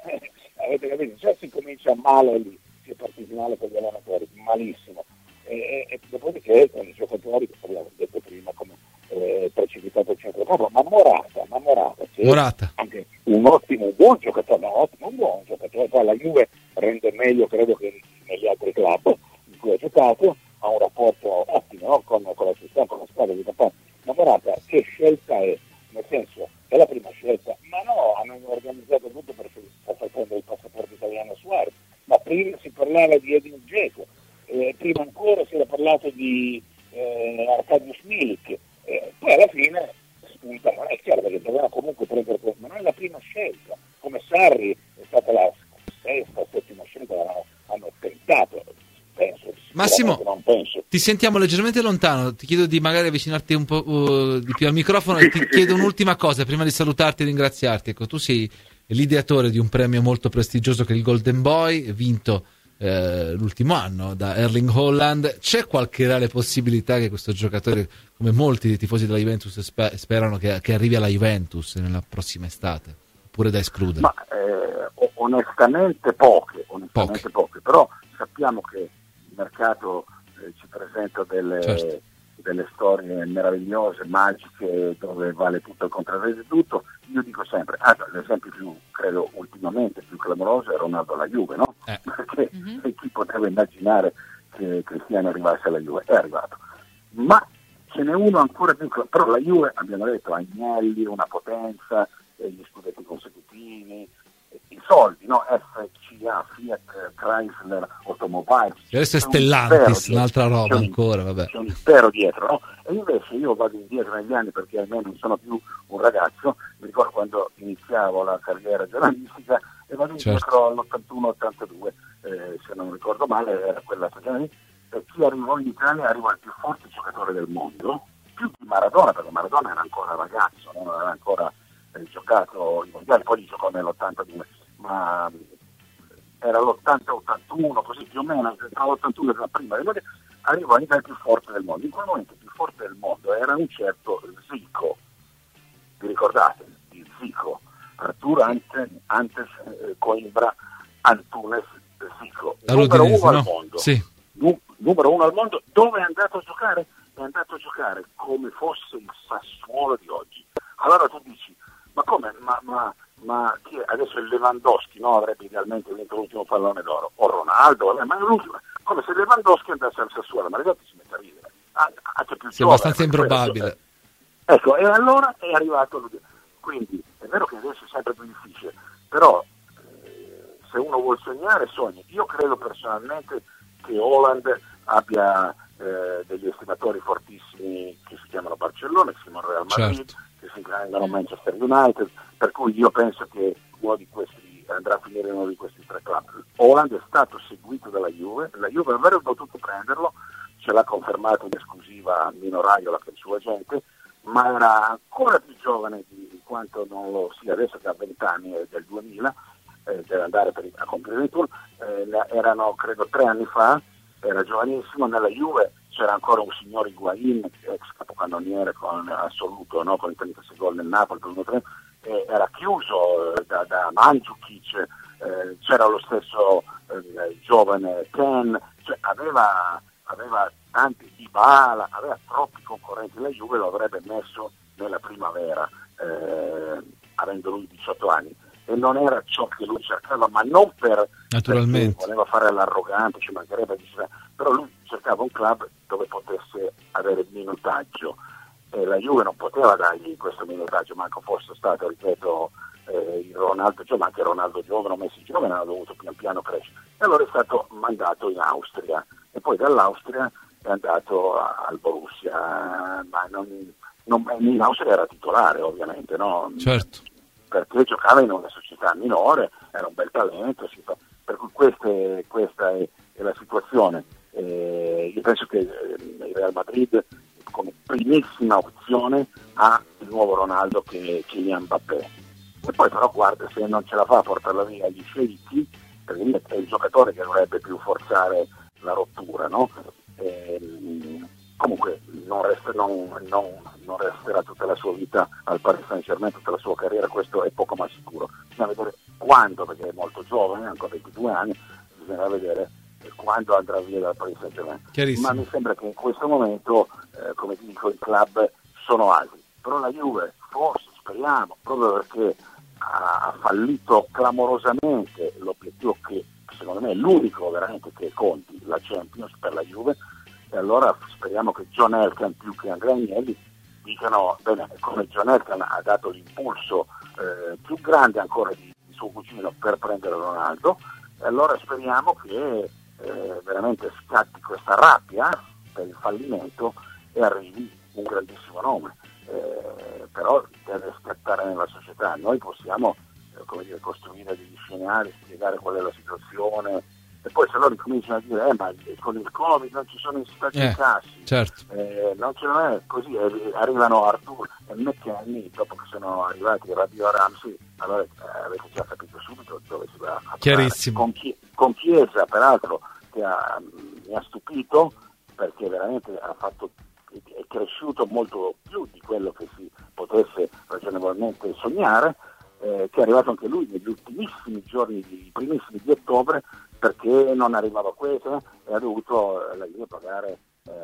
avete capito? Già si comincia male lì, si è partiti male con gli allenatori, malissimo. E, e dopodiché con i giocatori, che abbiamo detto prima, come eh, precipitato il centro campo, ma Morata, ma Morata, che Morata. è anche un ottimo, un buon giocatore, no, ottimo, un buon giocatore, poi la Juve rende meglio credo che negli altri club in cui ha giocato, ha un rapporto ottimo, no? con, con la città, con la squadra di campagna. Ma Morata che scelta è? Nel senso, è la prima scelta, ma no, hanno organizzato tutto per far prendere il passaporto italiano a Suarez, ma prima si parlava di Edin Dzeko. Eh, prima ancora si era parlato di eh, Arkadiusz Milik, eh, poi alla fine spunta, non è chiaro perché doveva comunque prendere questo, ma non è la prima scelta, come Sarri è stata la sesta, settima scelta, hanno, hanno tentato, penso. Massimo, non penso. ti sentiamo leggermente lontano, ti chiedo di magari avvicinarti un po' uh, di più al microfono e ti chiedo un'ultima cosa prima di salutarti e ringraziarti. Ecco, tu sei l'ideatore di un premio molto prestigioso che è il Golden Boy, vinto Eh, l'ultimo anno da Erling Haaland. C'è qualche reale possibilità che questo giocatore, come molti dei tifosi della Juventus sper- sperano che, che arrivi alla Juventus nella prossima estate, oppure da escludere? Ma eh, onestamente poche, onestamente poche. poche, però sappiamo che il mercato eh, ci presenta delle, certo. delle storie meravigliose, magiche, dove vale tutto il contrario di tutto. Io dico sempre, ah, l'esempio più, credo, ultimamente più clamoroso è Ronaldo alla Juve, no? Eh. Perché mm-hmm. chi poteva immaginare che Cristiano arrivasse alla Juve? È arrivato. Ma ce n'è uno ancora più clamoroso, però la Juve, abbiamo detto, Agnelli, una potenza, eh, gli scudetti consecutivi, eh, i soldi, no? F C A, Fiat, Chrysler, Automobiles. Adesso è Stellantis, un'altra roba un, ancora, vabbè. C'è un impero dietro, no? E invece io vado indietro negli anni perché almeno non sono più un ragazzo, mi ricordo quando iniziavo la carriera giornalistica e vado indietro certo. all'ottantuno ottantadue, eh, se non ricordo male era quella stagione lì, e chi arrivò in Italia arrivò il più forte giocatore del mondo, più di Maradona, perché Maradona era ancora ragazzo, non aveva ancora eh, giocato i mondiali, poi li giocò nell'ottantadue, ma era l'ottanta ottantuno, così più o meno, tra l'ottantuno e la prima del mondiale, arrivò in Italia il più forte del mondo. In quel momento il più forte del mondo era un certo Zico, vi ricordate? Di Zico, Arturo Antes, Antes eh, Coimbra Antunes Zico, numero uno no? al mondo. Sì. Nu- numero uno al mondo. Dove è andato a giocare? È andato a giocare come fosse il Sassuolo di oggi. Allora tu dici, ma come? Ma, ma, ma chi è? Adesso il Lewandowski, no? Avrebbe idealmente vinto l'ultimo pallone d'oro, o Ronaldo, ma è l'ultimo. Come se Lewandowski andasse al Sassuolo, ma ragazzi si mette a ridere. Anche più sì, è abbastanza improbabile. Ecco, e allora è arrivato lui. Quindi è vero che adesso è sempre più difficile, però eh, se uno vuol sognare, sogni. Io credo personalmente che Haaland abbia eh, degli estimatori fortissimi che si chiamano Barcellona, che si chiamano Real Madrid, certo. che si chiamano Manchester United, per cui io penso che uno di questi andrà a finire in uno di questi tre club. Haaland è stato seguito dalla Juve, la Juve avrebbe potuto prenderlo, ce l'ha confermato in esclusiva Mino Raiola, che è il suo agente, ma era ancora più giovane di quanto non lo sia adesso, che ha venti anni, è del duemila, eh, deve andare per, a compiere ventuno, eh, erano credo tre anni fa, era giovanissimo. Nella Juve c'era ancora un signor Higuaín, ex capocannoniere con assoluto, no? Con i trentasei gol nel Napoli, eh, era chiuso eh, da, da Mandzukic, eh, c'era lo stesso eh, giovane Ken, cioè aveva, aveva tanti Dybala, aveva troppi concorrenti. La Juve lo avrebbe messo nella primavera, eh, avendo lui diciotto anni, e non era ciò che lui cercava, ma non per naturalmente voleva fare l'arrogante, ci mancherebbe, però lui cercava un club dove potesse avere minutaggio, e la Juve non poteva dargli questo minutaggio, manco fosse stato, ripeto, eh, il Ronaldo, cioè, ma anche Ronaldo giovane o Messi giovane hanno dovuto pian piano crescere, e allora è stato mandato in Austria, e poi dall'Austria è andato a, al Borussia, ma non, non, in Austria era titolare ovviamente, no? Certo. Perché giocava in una società minore, era un bel talento, si fa, per cui queste, questa è, è la situazione. Eh, io penso che il Real Madrid come primissima opzione ha il nuovo Ronaldo che è Kylian Mbappé, e poi però guarda, se non ce la fa a portarla via gli sceicchi, perché è il giocatore che dovrebbe più forzare la rottura, no? Eh, comunque non, resta, non, non, non resterà tutta la sua vita al Paris Saint-Germain, tutta la sua carriera, questo è poco ma sicuro. Bisogna vedere quando, perché è molto giovane, ha ancora ventidue anni, bisogna vedere quando andrà via dal Paris Saint-Germain. Ma mi sembra che in questo momento, eh, come ti dico, i club sono alti, però la Juve forse, speriamo, proprio perché ha, ha fallito clamorosamente l'obiettivo che secondo me è l'unico veramente che conti, la Champions per la Juve, e allora speriamo che John Elkann più che Andrea Agnelli dicano, bene, come John Elkann ha dato l'impulso eh, più grande ancora di, di suo cugino per prendere Ronaldo, e allora speriamo che eh, veramente scatti questa rabbia per il fallimento e arrivi un grandissimo nome, eh, però deve scattare nella società. Noi possiamo eh, come dire, costruire degli scenari, spiegare qual è la situazione, e poi se loro ricominciano a dire eh, ma con il Covid non ci sono stati eh, i casi, certo. eh, non ce n'è così, eh, arrivano Arthur e McKennie dopo che sono arrivati Rabiot e Ramsey, allora eh, avete già capito subito dove si va a chiarissimo con, chi, con Chiesa peraltro che ha, mi ha stupito perché veramente ha fatto, è cresciuto molto più di quello che si potesse ragionevolmente sognare, eh, che è arrivato anche lui negli ultimissimi giorni, i primissimi di ottobre, perché non arrivava questo e ha dovuto eh, la Juve pagare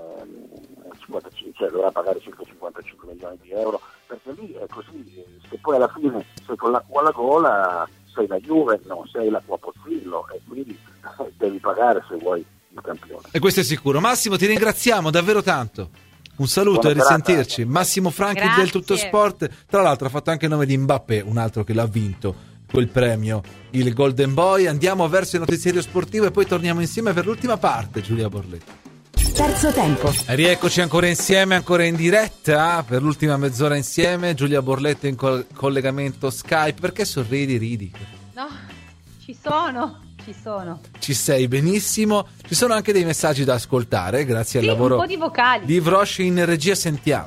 eh, cinquantacinque, cioè doveva pagare circa cinquantacinque milioni di euro, perché lì è così, se poi alla fine sei con l'acqua alla gola sei la Juve, non sei l'acqua Pozzillo, e quindi eh, devi pagare se vuoi il campione. E questo è sicuro. Massimo, ti ringraziamo davvero tanto. Un saluto e risentirci. Massimo Franchi Grazie. del Tutto Sport, tra l'altro ha fatto anche il nome di Mbappé, un altro che l'ha vinto quel premio, il Golden Boy. Andiamo verso il notiziario sportivo e poi torniamo insieme per l'ultima parte. Giulia Borletti. Terzo tempo. Rieccoci ancora insieme, ancora in diretta per l'ultima mezz'ora insieme. Giulia Borletti in col- collegamento Skype. Perché sorridi, ridi? No, ci sono, ci sono. Ci sei benissimo. Ci sono anche dei messaggi da ascoltare grazie Sì, al lavoro un po' di vocali. di Vrosci in regia. Sentiamo.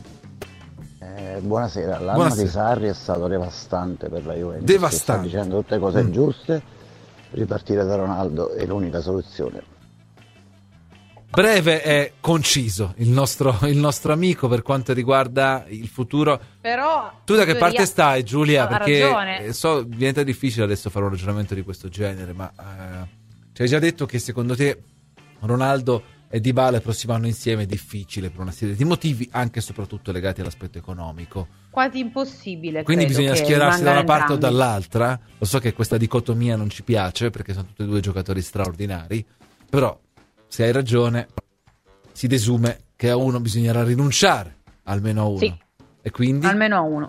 Eh, buonasera, l'anno Buonasera. di Sarri è stato devastante per la Juventus. Devastante. Sta dicendo tutte cose Mm. giuste, ripartire da Ronaldo è l'unica soluzione. Breve e conciso il nostro, il nostro amico per quanto riguarda il futuro. Però Tu da che in parte teoria stai, Giulia? ha Perché ragione. eh, so diventa difficile adesso fare un ragionamento di questo genere, ma eh, ci hai già detto che secondo te Ronaldo e Dybala il prossimo anno insieme è difficile per una serie di motivi, anche e soprattutto legati all'aspetto economico. quasi impossibile. Quindi credo, bisogna che schierarsi da una rimangano parte o entrambi. dall'altra. Lo so che questa dicotomia non ci piace perché sono tutti e due giocatori straordinari, però se hai ragione si desume che a uno bisognerà rinunciare, almeno a uno. Sì. E quindi Almeno a uno.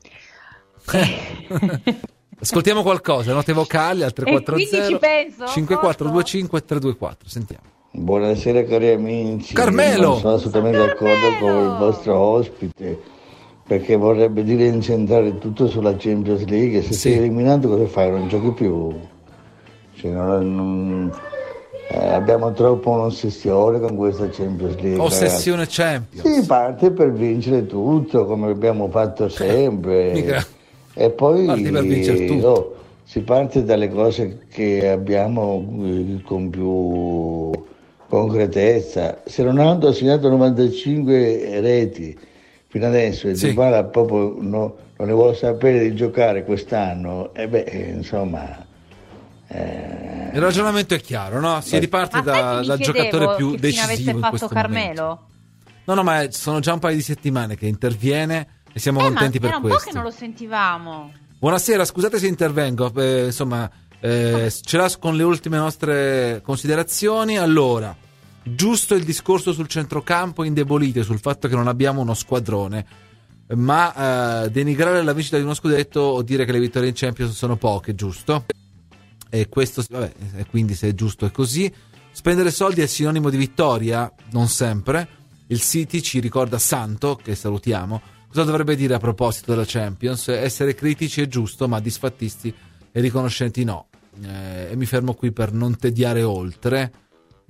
ascoltiamo qualcosa, note vocali al tre quattro quindi zero ci penso, cinque quattro due cinque tre due quattro. Sentiamo. Buonasera cari amici. Carmelo! Non sono assolutamente d'accordo con il vostro ospite, perché vorrebbe dire incentrare tutto sulla Champions League. Se Sì. sei eliminato cosa fai? Non giochi più. Cioè, non- non- eh, abbiamo troppo un'ossessione con questa Champions League. Ossessione ragazzi. Champions. Si parte per vincere tutto, come abbiamo fatto sempre. Mica. E poi Parti per vincere tutto. oh, si parte dalle cose che abbiamo eh, con più concretezza. Se Ronaldo ha segnato novantacinque reti fino adesso e Sì. Dybala proprio no- non ne vuole sapere di giocare quest'anno, e beh, eh, insomma, eh, Il ragionamento è chiaro, no? Si Eh. riparte Ma sai da- che mi dal chiedevo giocatore più che fine decisivo avesse in fatto questo Carmelo? momento. No, no, ma sono già un paio di settimane che interviene e siamo Eh, ma contenti per era un po' questo. che non lo sentivamo. Buonasera, scusate se intervengo, eh, insomma, eh, ce l'ha con le ultime nostre considerazioni. Allora, giusto il discorso sul centrocampo indebolito e sul fatto che non abbiamo uno squadrone, ma eh, denigrare la vincita di uno scudetto o dire che le vittorie in Champions sono poche, giusto? E questo, vabbè, e quindi se è giusto è così. Spendere soldi è sinonimo di vittoria? Non sempre. Il City ci ricorda Santo, che salutiamo. Cosa dovrebbe dire a proposito della Champions? Essere critici è giusto, ma disfattisti e riconoscenti no. Eh, e mi fermo qui per non tediare oltre.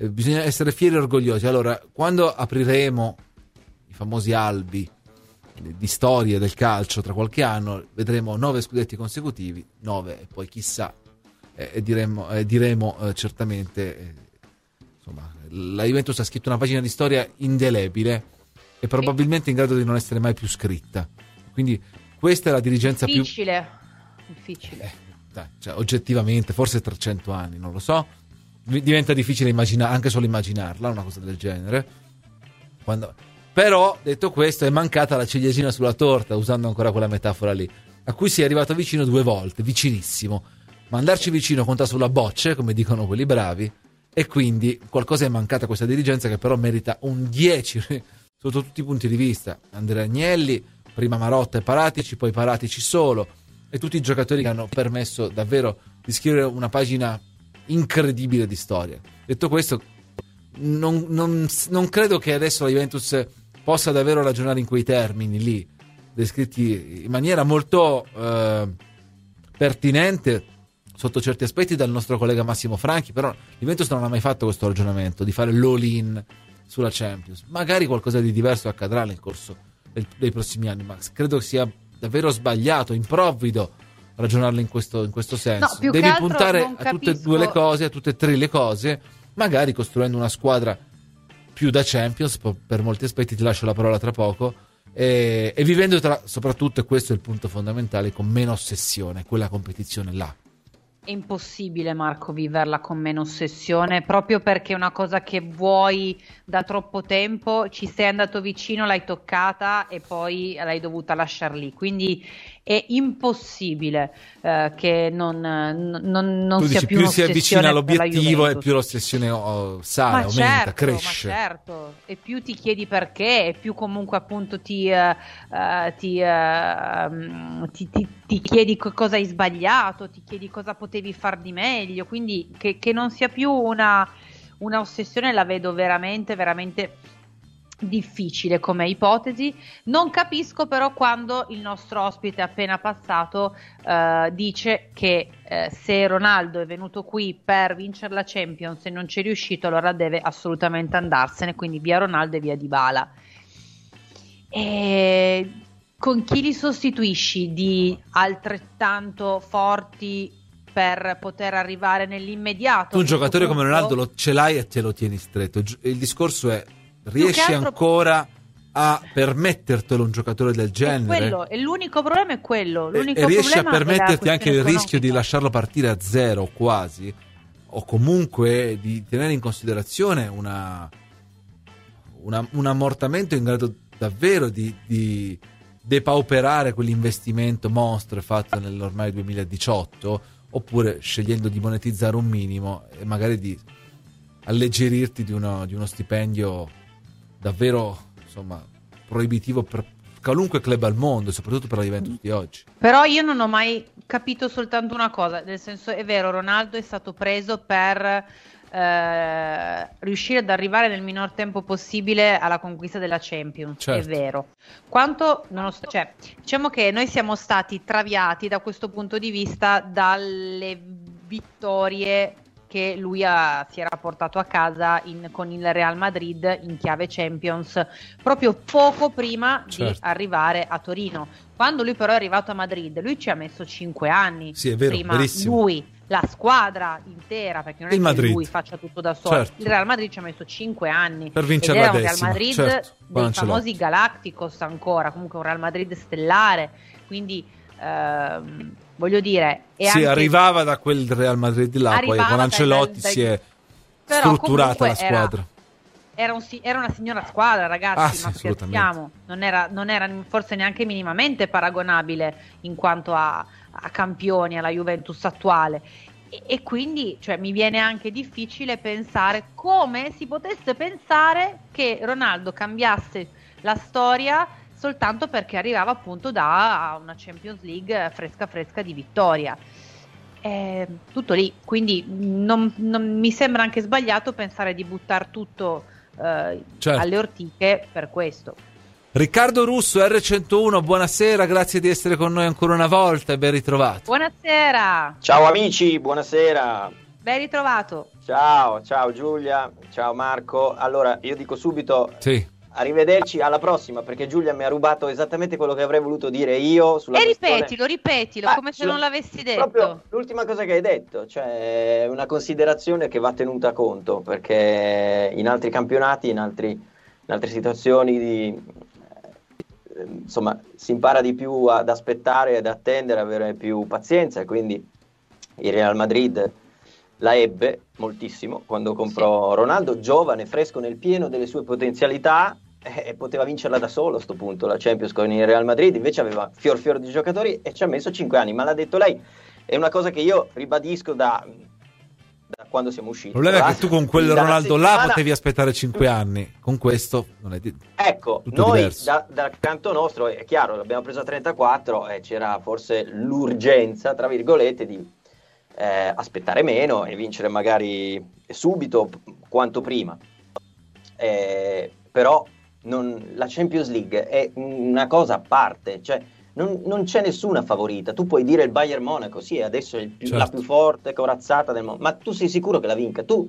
eh, bisogna essere fieri e orgogliosi. Allora, quando apriremo i famosi albi di storia del calcio tra qualche anno, vedremo nove scudetti consecutivi, nove e poi chissà, eh, e diremo, eh, diremo eh, certamente eh, insomma, la Juventus ha scritto una pagina di storia indelebile e probabilmente in grado di non essere mai più scritta. Quindi questa è la dirigenza difficile. più difficile eh, dai, cioè, oggettivamente forse tra cento anni, non lo so, diventa difficile immaginare, anche solo immaginarla una cosa del genere. Quando... però detto questo, è mancata la ciliegina sulla torta, usando ancora quella metafora lì, a cui si è arrivato vicino due volte, vicinissimo, ma andarci vicino conta sulla bocce, come dicono quelli bravi, e quindi qualcosa è mancato a questa dirigenza, che però merita un dieci sotto tutti i punti di vista. Andrea Agnelli, prima Marotta e Paratici, poi Paratici solo, e tutti i giocatori che hanno permesso davvero di scrivere una pagina incredibile di storia. Detto questo, non, non, non credo che adesso la Juventus possa davvero ragionare in quei termini lì, descritti in maniera molto eh, pertinente sotto certi aspetti dal nostro collega Massimo Franchi, però la Juventus non ha mai fatto questo ragionamento di fare l'all-in sulla Champions. Magari qualcosa di diverso accadrà nel corso del, dei prossimi anni, ma credo sia davvero sbagliato, improvvido ragionarlo in questo, in questo senso. No, devi puntare a capisco... tutte e due le cose, a tutte e tre le cose, magari costruendo una squadra più da Champions, per molti aspetti, ti lascio la parola tra poco, e, e vivendo tra, soprattutto, e questo è il punto fondamentale, con meno ossessione, quella competizione là. È impossibile, Marco, viverla con meno ossessione, proprio perché è una cosa che vuoi da troppo tempo, ci sei andato vicino, l'hai toccata e poi l'hai dovuta lasciar lì, quindi è impossibile eh, che non, non, non tu sia dici, più più un'ossessione si avvicina all'obiettivo e più più l'ossessione oh, sale, ma aumenta, certo, cresce. ma certo, e più ti chiedi perché, e più comunque appunto ti, uh, uh, ti, uh, ti, ti, ti chiedi co- cosa hai sbagliato, ti chiedi cosa potevi far di meglio, quindi che, che non sia più una, una ossessione la vedo veramente, veramente difficile come ipotesi. Non capisco però quando il nostro ospite appena passato uh, dice che uh, se Ronaldo è venuto qui per vincere la Champions e non ci è riuscito, allora deve assolutamente andarsene, quindi via Ronaldo e via Dybala. E con chi li sostituisci di altrettanto forti per poter arrivare nell'immediato? Tu un giocatore punto? come Ronaldo lo, ce l'hai e te lo tieni stretto. Il discorso è: riesci altro... ancora a permettertelo un giocatore del genere? È quello, e l'unico problema è quello. L'unico e, e riesci a problema permetterti anche il economica. rischio di lasciarlo partire a zero quasi, o comunque di tenere in considerazione una, una, un ammortamento in grado davvero di, di depauperare quell'investimento mostro fatto nell'ormai duemiladiciotto, oppure scegliendo di monetizzare un minimo e magari di alleggerirti di uno, di uno stipendio davvero, insomma, proibitivo per qualunque club al mondo, soprattutto per la Juventus di oggi. Però io non ho mai capito soltanto una cosa, nel senso, è vero, Ronaldo è stato preso per eh, riuscire ad arrivare nel minor tempo possibile alla conquista della Champions, certo. È vero. Quanto, non lo so, cioè, diciamo che noi siamo stati traviati da questo punto di vista dalle vittorie che lui ha, si era portato a casa in, con il Real Madrid in chiave Champions proprio poco prima certo. di arrivare a Torino. Quando lui però è arrivato a Madrid, lui ci ha messo cinque anni. Sì, è vero, prima verissimo. Lui, la squadra intera, perché non è il che Madrid. lui faccia tutto da solo. Certo. Il Real Madrid ci ha messo cinque anni per vincere ed la era un decima. Real Madrid certo. dei famosi Galacticos ancora, comunque un Real Madrid stellare, quindi ehm, voglio dire, e sì, anche arrivava da quel Real Madrid là, poi con Ancelotti dai, dai, si è strutturata la squadra. Era, era, un, era una signora squadra, ragazzi, ah, ma sì, scherziamo, non era, non era forse neanche minimamente paragonabile in quanto a, a campioni alla Juventus attuale. E, e quindi, cioè, mi viene anche difficile pensare come si potesse pensare che Ronaldo cambiasse la storia soltanto perché arrivava appunto da una Champions League fresca fresca di vittoria. Eh, tutto lì, quindi non, non mi sembra anche sbagliato pensare di buttare tutto eh, certo. alle ortiche per questo. Riccardo Russo, erre centouno, buonasera, grazie di essere con noi ancora una volta e ben ritrovato. Buonasera. Ciao amici, buonasera. Ben ritrovato. Ciao, ciao Giulia, ciao Marco. Allora, io dico subito sì. arrivederci, alla prossima, perché Giulia mi ha rubato esattamente quello che avrei voluto dire io sulla E questione... ripetilo, ripetilo, ah, come se non l'avessi detto. Proprio l'ultima cosa che hai detto, cioè una considerazione che va tenuta a conto, perché in altri campionati, in, altri, in altre situazioni di... insomma, si impara di più ad aspettare, ad attendere, avere più pazienza, e quindi il Real Madrid la ebbe moltissimo quando comprò sì. Ronaldo, giovane, fresco nel pieno delle sue potenzialità, e eh, poteva vincerla da solo a sto punto la Champions con il Real Madrid, invece aveva fior fior di giocatori e ci ha messo cinque anni, ma l'ha detto lei, è una cosa che io ribadisco da, da quando siamo usciti. Il problema è che tu con quel Ronaldo là potevi aspettare cinque anni, con questo non è di... Ecco, tutto noi diverso. da, dal canto nostro, è chiaro, l'abbiamo preso a trentaquattro e c'era forse l'urgenza, tra virgolette, di Eh, aspettare meno e vincere magari subito quanto prima, eh, però non, la Champions League è una cosa a parte, cioè non, non c'è nessuna favorita. Tu puoi dire il Bayern Monaco, sì, adesso è il più, certo. la più forte corazzata del mondo, ma tu sei sicuro che la vinca? Tu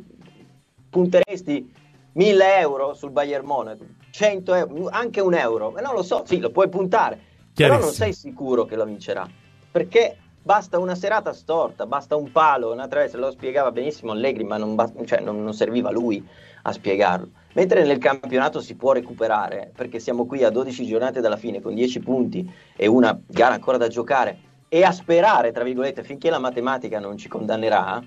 punteresti mille euro sul Bayern Monaco, cento euro, anche un euro, ma non lo so, sì, lo puoi puntare, però non sei sicuro che la vincerà, perché basta una serata storta, basta un palo, una traversa, lo spiegava benissimo Allegri, ma non, basta, cioè non, non serviva lui a spiegarlo. Mentre nel campionato si può recuperare, perché siamo qui a dodici giornate dalla fine con dieci punti e una gara ancora da giocare, e a sperare, tra virgolette, finché la matematica non ci condannerà,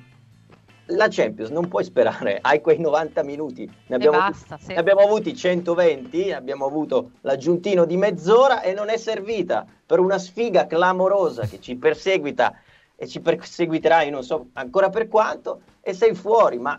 la Champions non puoi sperare, hai quei novanta minuti, ne abbiamo, basta, avuti, sì. ne abbiamo avuti centoventi, abbiamo avuto l'aggiuntino di mezz'ora e non è servita per una sfiga clamorosa che ci perseguita e ci perseguiterà, io non so ancora per quanto, e sei fuori. Ma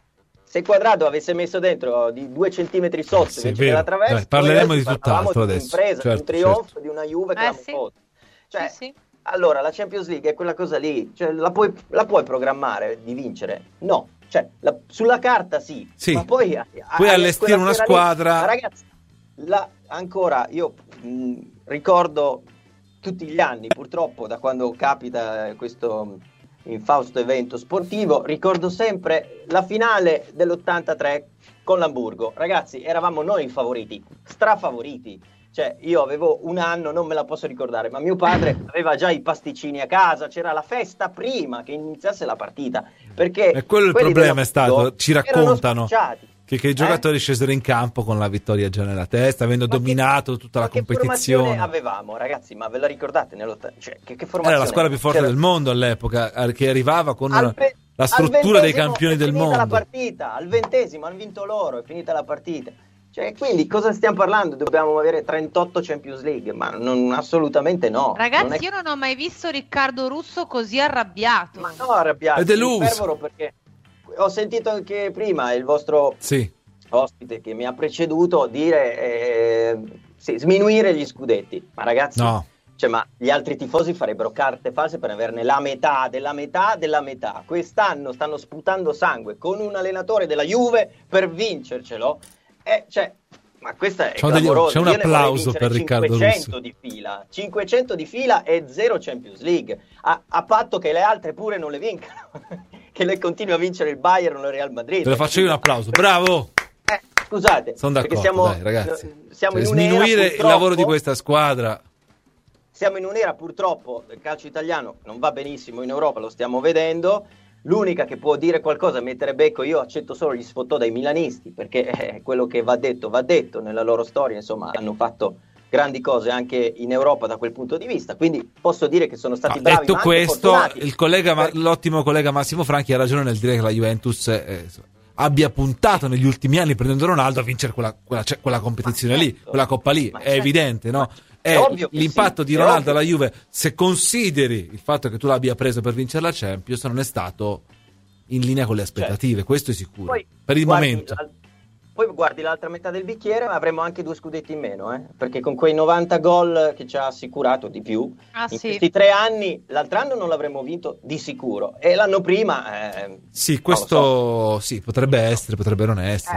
se Quadrado avesse messo dentro di due centimetri sotto sì, invece della traversa, Dai, parleremo di tutt'altro di adesso, un'impresa, certo, di un trionfo, certo. di una Juve eh, clamorosa. sì. Cioè, sì, sì. allora la Champions League è quella cosa lì, cioè la puoi, la puoi programmare di vincere? No, cioè la, sulla carta sì, sì. ma poi a, puoi allestire una squadra lì, ma ragazzi, la, ancora io mh, ricordo tutti gli anni, purtroppo, da quando capita questo infausto evento sportivo, ricordo sempre la finale dell'ottantatré con l'Hamburgo. Ragazzi, eravamo noi i favoriti, strafavoriti. Cioè, io avevo un anno, non me la posso ricordare, ma mio padre aveva già i pasticcini a casa, c'era la festa prima che iniziasse la partita. Perché e quello il problema è stato, ci raccontano che, che i giocatori eh? scesero in campo con la vittoria già nella testa, avendo ma dominato che, tutta la competizione. Che avevamo, ragazzi, ma ve la ricordate? Cioè, che, che formazione? Era la squadra più forte c'era... del mondo all'epoca, che arrivava con al pe- la struttura dei campioni del mondo. È finita la partita, al ventesimo hanno vinto loro, è finita la partita. Cioè, quindi cosa stiamo parlando? Dobbiamo avere trentotto Champions League? Ma non, assolutamente no. Ragazzi, non è... io non ho mai visto Riccardo Russo così arrabbiato. Ma no, arrabbiato. È deluso. Perché ho sentito anche prima il vostro sì. ospite che mi ha preceduto dire eh, sì, sminuire gli scudetti. Ma ragazzi, no. Cioè, ma gli altri tifosi farebbero carte false per averne la metà della metà della metà. Quest'anno stanno sputando sangue con un allenatore della Juve per vincercelo. Eh, cioè, ma questa è c'è clamorosa. C'è un applauso per Riccardo Russo. cinquecento di fila, cinquecento di fila e zero Champions League, a, a patto che le altre pure non le vincano, che le continui a vincere il Bayern o il Real Madrid. Te lo faccio io un applauso, bravo. Eh, scusate, sono d'accordo, siamo, dai, ragazzi. Siamo cioè, in un'era, sminuire il lavoro di questa squadra. Siamo in un'era, purtroppo, del calcio italiano non va benissimo in Europa, lo stiamo vedendo. L'unica che può dire qualcosa, mettere becco, io accetto solo gli sfottò dai milanisti, perché eh, quello che va detto va detto nella loro storia, insomma hanno fatto grandi cose anche in Europa da quel punto di vista, quindi posso dire che sono stati no, bravi. Detto ma questo, anche il collega, per... l'ottimo collega Massimo Franchi ha ragione nel dire che la Juventus eh, abbia puntato negli ultimi anni, prendendo Ronaldo, a vincere quella, quella, quella competizione certo, lì, quella Coppa lì, è certo, evidente, no? È, è l'impatto sì, di Ronaldo alla Juve, se consideri il fatto che tu l'abbia preso per vincere la Champions, non è stato in linea con le aspettative, certo, questo è sicuro. Poi, per il momento. La, poi guardi l'altra metà del bicchiere, avremo anche due scudetti in meno, eh? Perché con quei novanta gol che ci ha assicurato di più, ah, in sì. questi tre anni, l'altro anno non l'avremmo vinto di sicuro, e l'anno prima... Eh, sì, questo so. sì, potrebbe essere, potrebbe non esserlo. Eh.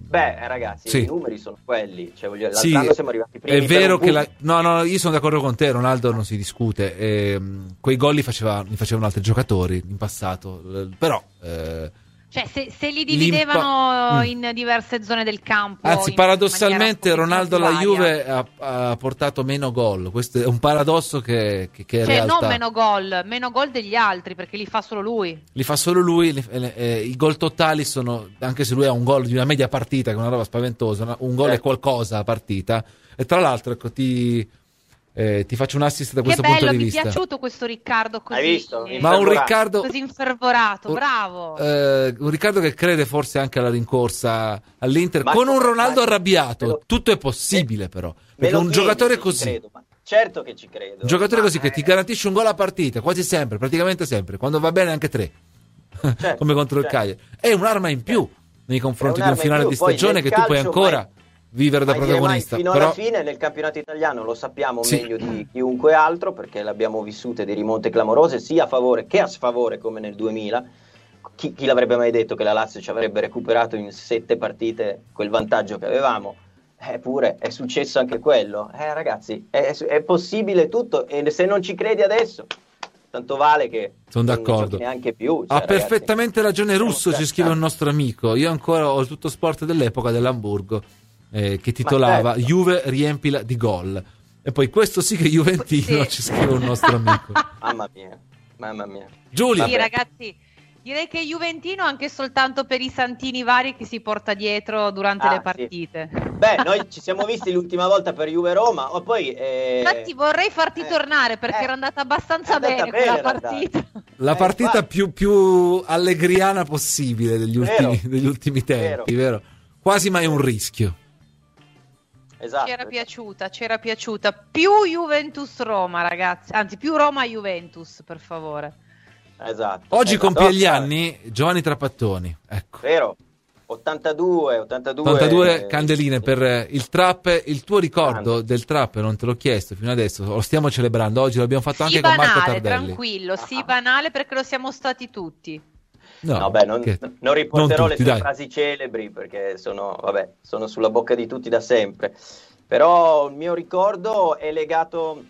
Beh, ragazzi, sì. i numeri sono quelli. Cioè, voglio, l'altro sì, anno siamo arrivati primi. È vero che la... la... no, no, io sono d'accordo con te. Ronaldo non si discute. Eh, quei gol li, faceva, li facevano altri giocatori in passato. Però. Eh, Cioè, se, se li dividevano L'impa... in diverse zone del campo. Anzi, paradossalmente, Ronaldo alla varia. Juve ha, ha portato meno gol. Questo è un paradosso che, che, che è cioè, realtà. non meno gol, meno gol degli altri, perché li fa solo lui. Li fa solo lui. Li, eh, I gol totali sono, anche se lui ha un gol di una media partita, che è una roba spaventosa, un gol eh. è qualcosa a partita. E tra l'altro, ecco, ti. Eh, ti faccio un assist da che questo bello, punto di mi vista. è piaciuto questo Riccardo così. Hai visto? Ma un Riccardo così infervorato, bravo. Eh, un Riccardo che crede forse anche alla rincorsa all'Inter, ma con un Ronaldo ma arrabbiato. lo, tutto è possibile, me, però. Me Perché un giocatore che così. Ci credo, ma certo che ci credo. Un giocatore ma così che è... ti garantisce un gol a partita, quasi sempre, praticamente sempre. Quando va bene anche tre. Certo, come contro certo. il Cagliari. È un'arma in più nei confronti di un finale di Poi stagione che tu puoi ancora. Mai... vivere da Ma protagonista fino però... alla fine nel campionato italiano lo sappiamo sì. meglio di chiunque altro, perché l'abbiamo vissute di rimonte clamorose sia a favore che a sfavore, come nel duemila. Chi, chi l'avrebbe mai detto che la Lazio ci avrebbe recuperato in sette partite quel vantaggio che avevamo? Eppure è successo anche quello. Eh ragazzi, è, è possibile tutto, e se non ci credi adesso, tanto vale che sono non d'accordo. giochi neanche più. Ha cioè, perfettamente ragazzi, ragione Russo, ci scrive un nostro amico. Io ancora ho il Tutto Sport dell'epoca dell'Hamburgo, eh, che titolava certo. Juve riempila di gol. E poi questo sì che Juventino, sì. Ci scrive un nostro amico. Mamma mia, mamma mia. Giulia. Sì, ragazzi, direi che Juventino anche soltanto per i santini vari che si porta dietro durante ah, le partite. Sì. Beh, noi ci siamo visti l'ultima volta per Juve Roma, o poi eh... infatti vorrei farti eh, tornare perché eh, era andata abbastanza andata bene, bene quella andata. partita. La partita eh, più, più allegriana possibile degli vero, ultimi, degli ultimi tempi, vero. vero? Quasi mai un rischio. Esatto. C'era piaciuta, c'era piaciuta. Più Juventus-Roma, ragazzi. Anzi, più Roma-Juventus, per favore. Esatto. Oggi esatto. compie gli anni Giovanni Trapattoni. Ecco. Vero. ottantadue, ottantadue, ottantadue candeline per il trap. Il tuo ricordo Tanto. del trap non te l'ho chiesto fino adesso, lo stiamo celebrando oggi, l'abbiamo fatto sì, anche banale, con Marco Tardelli. Tranquillo, sì, banale perché lo siamo stati tutti. No, no beh, non, che... non riporterò non tutti, le tue dai. frasi celebri perché sono, vabbè, sono sulla bocca di tutti da sempre. Però il mio ricordo è legato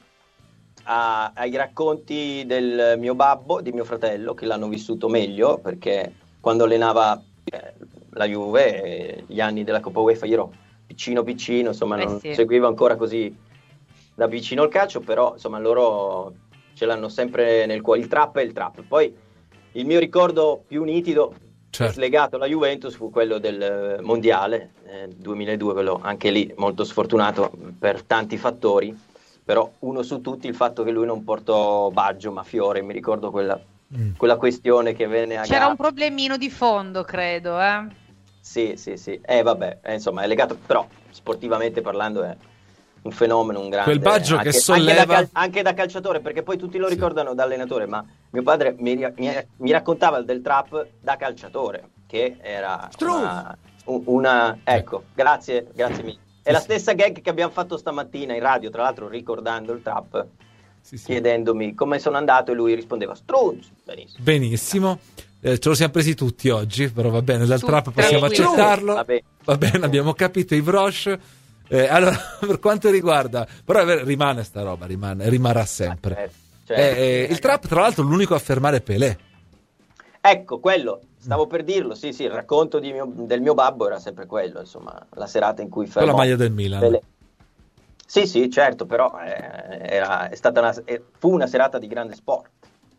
a, ai racconti del mio babbo, di mio fratello, che l'hanno vissuto meglio, perché quando allenava eh, la Juve, eh, gli anni della Coppa UEFA, io ero piccino piccino, insomma, eh non sì. seguivo ancora così da vicino il calcio, però insomma loro ce l'hanno sempre nel cuore, il trap è il trap. Poi il mio ricordo più nitido, certo. legato alla Juventus, fu quello del mondiale eh, duemiladue, quello anche lì molto sfortunato per tanti fattori, però uno su tutti il fatto che lui non portò Baggio ma Fiore, mi ricordo quella, mm. quella questione che venne a c'era gara. Un problemino di fondo, credo, eh? Sì, sì, sì, eh vabbè, eh, insomma è legato, però sportivamente parlando è un fenomeno, un grande, quel Baggio anche, che solleva anche da, cal- anche da calciatore, perche poi tutti lo ricordano sì. da allenatore, ma mio padre mi, mi, mi raccontava del trap da calciatore, che era una, una ecco, grazie, grazie mille. È la stessa gag che abbiamo fatto stamattina in radio, tra l'altro ricordando il trap, sì, sì. chiedendomi come sono andato e lui rispondeva strunz, benissimo. Benissimo. Eh, ce lo siamo presi tutti oggi, però va bene, dal trap possiamo sì, accettarlo. Va bene, va bene abbiamo capito i broche. Eh, allora, per quanto riguarda, però rimane sta roba, rimane, rimarrà sempre. Ah, certo, eh, eh, il trap, tra l'altro, l'unico a fermare Pelé. Ecco, quello, stavo per dirlo, sì, sì, il racconto di mio, del mio babbo era sempre quello, insomma, la serata in cui fermò con la maglia del Milan. Pelé. Sì, sì, certo, però eh, era, è stata una, fu una serata di grande sport.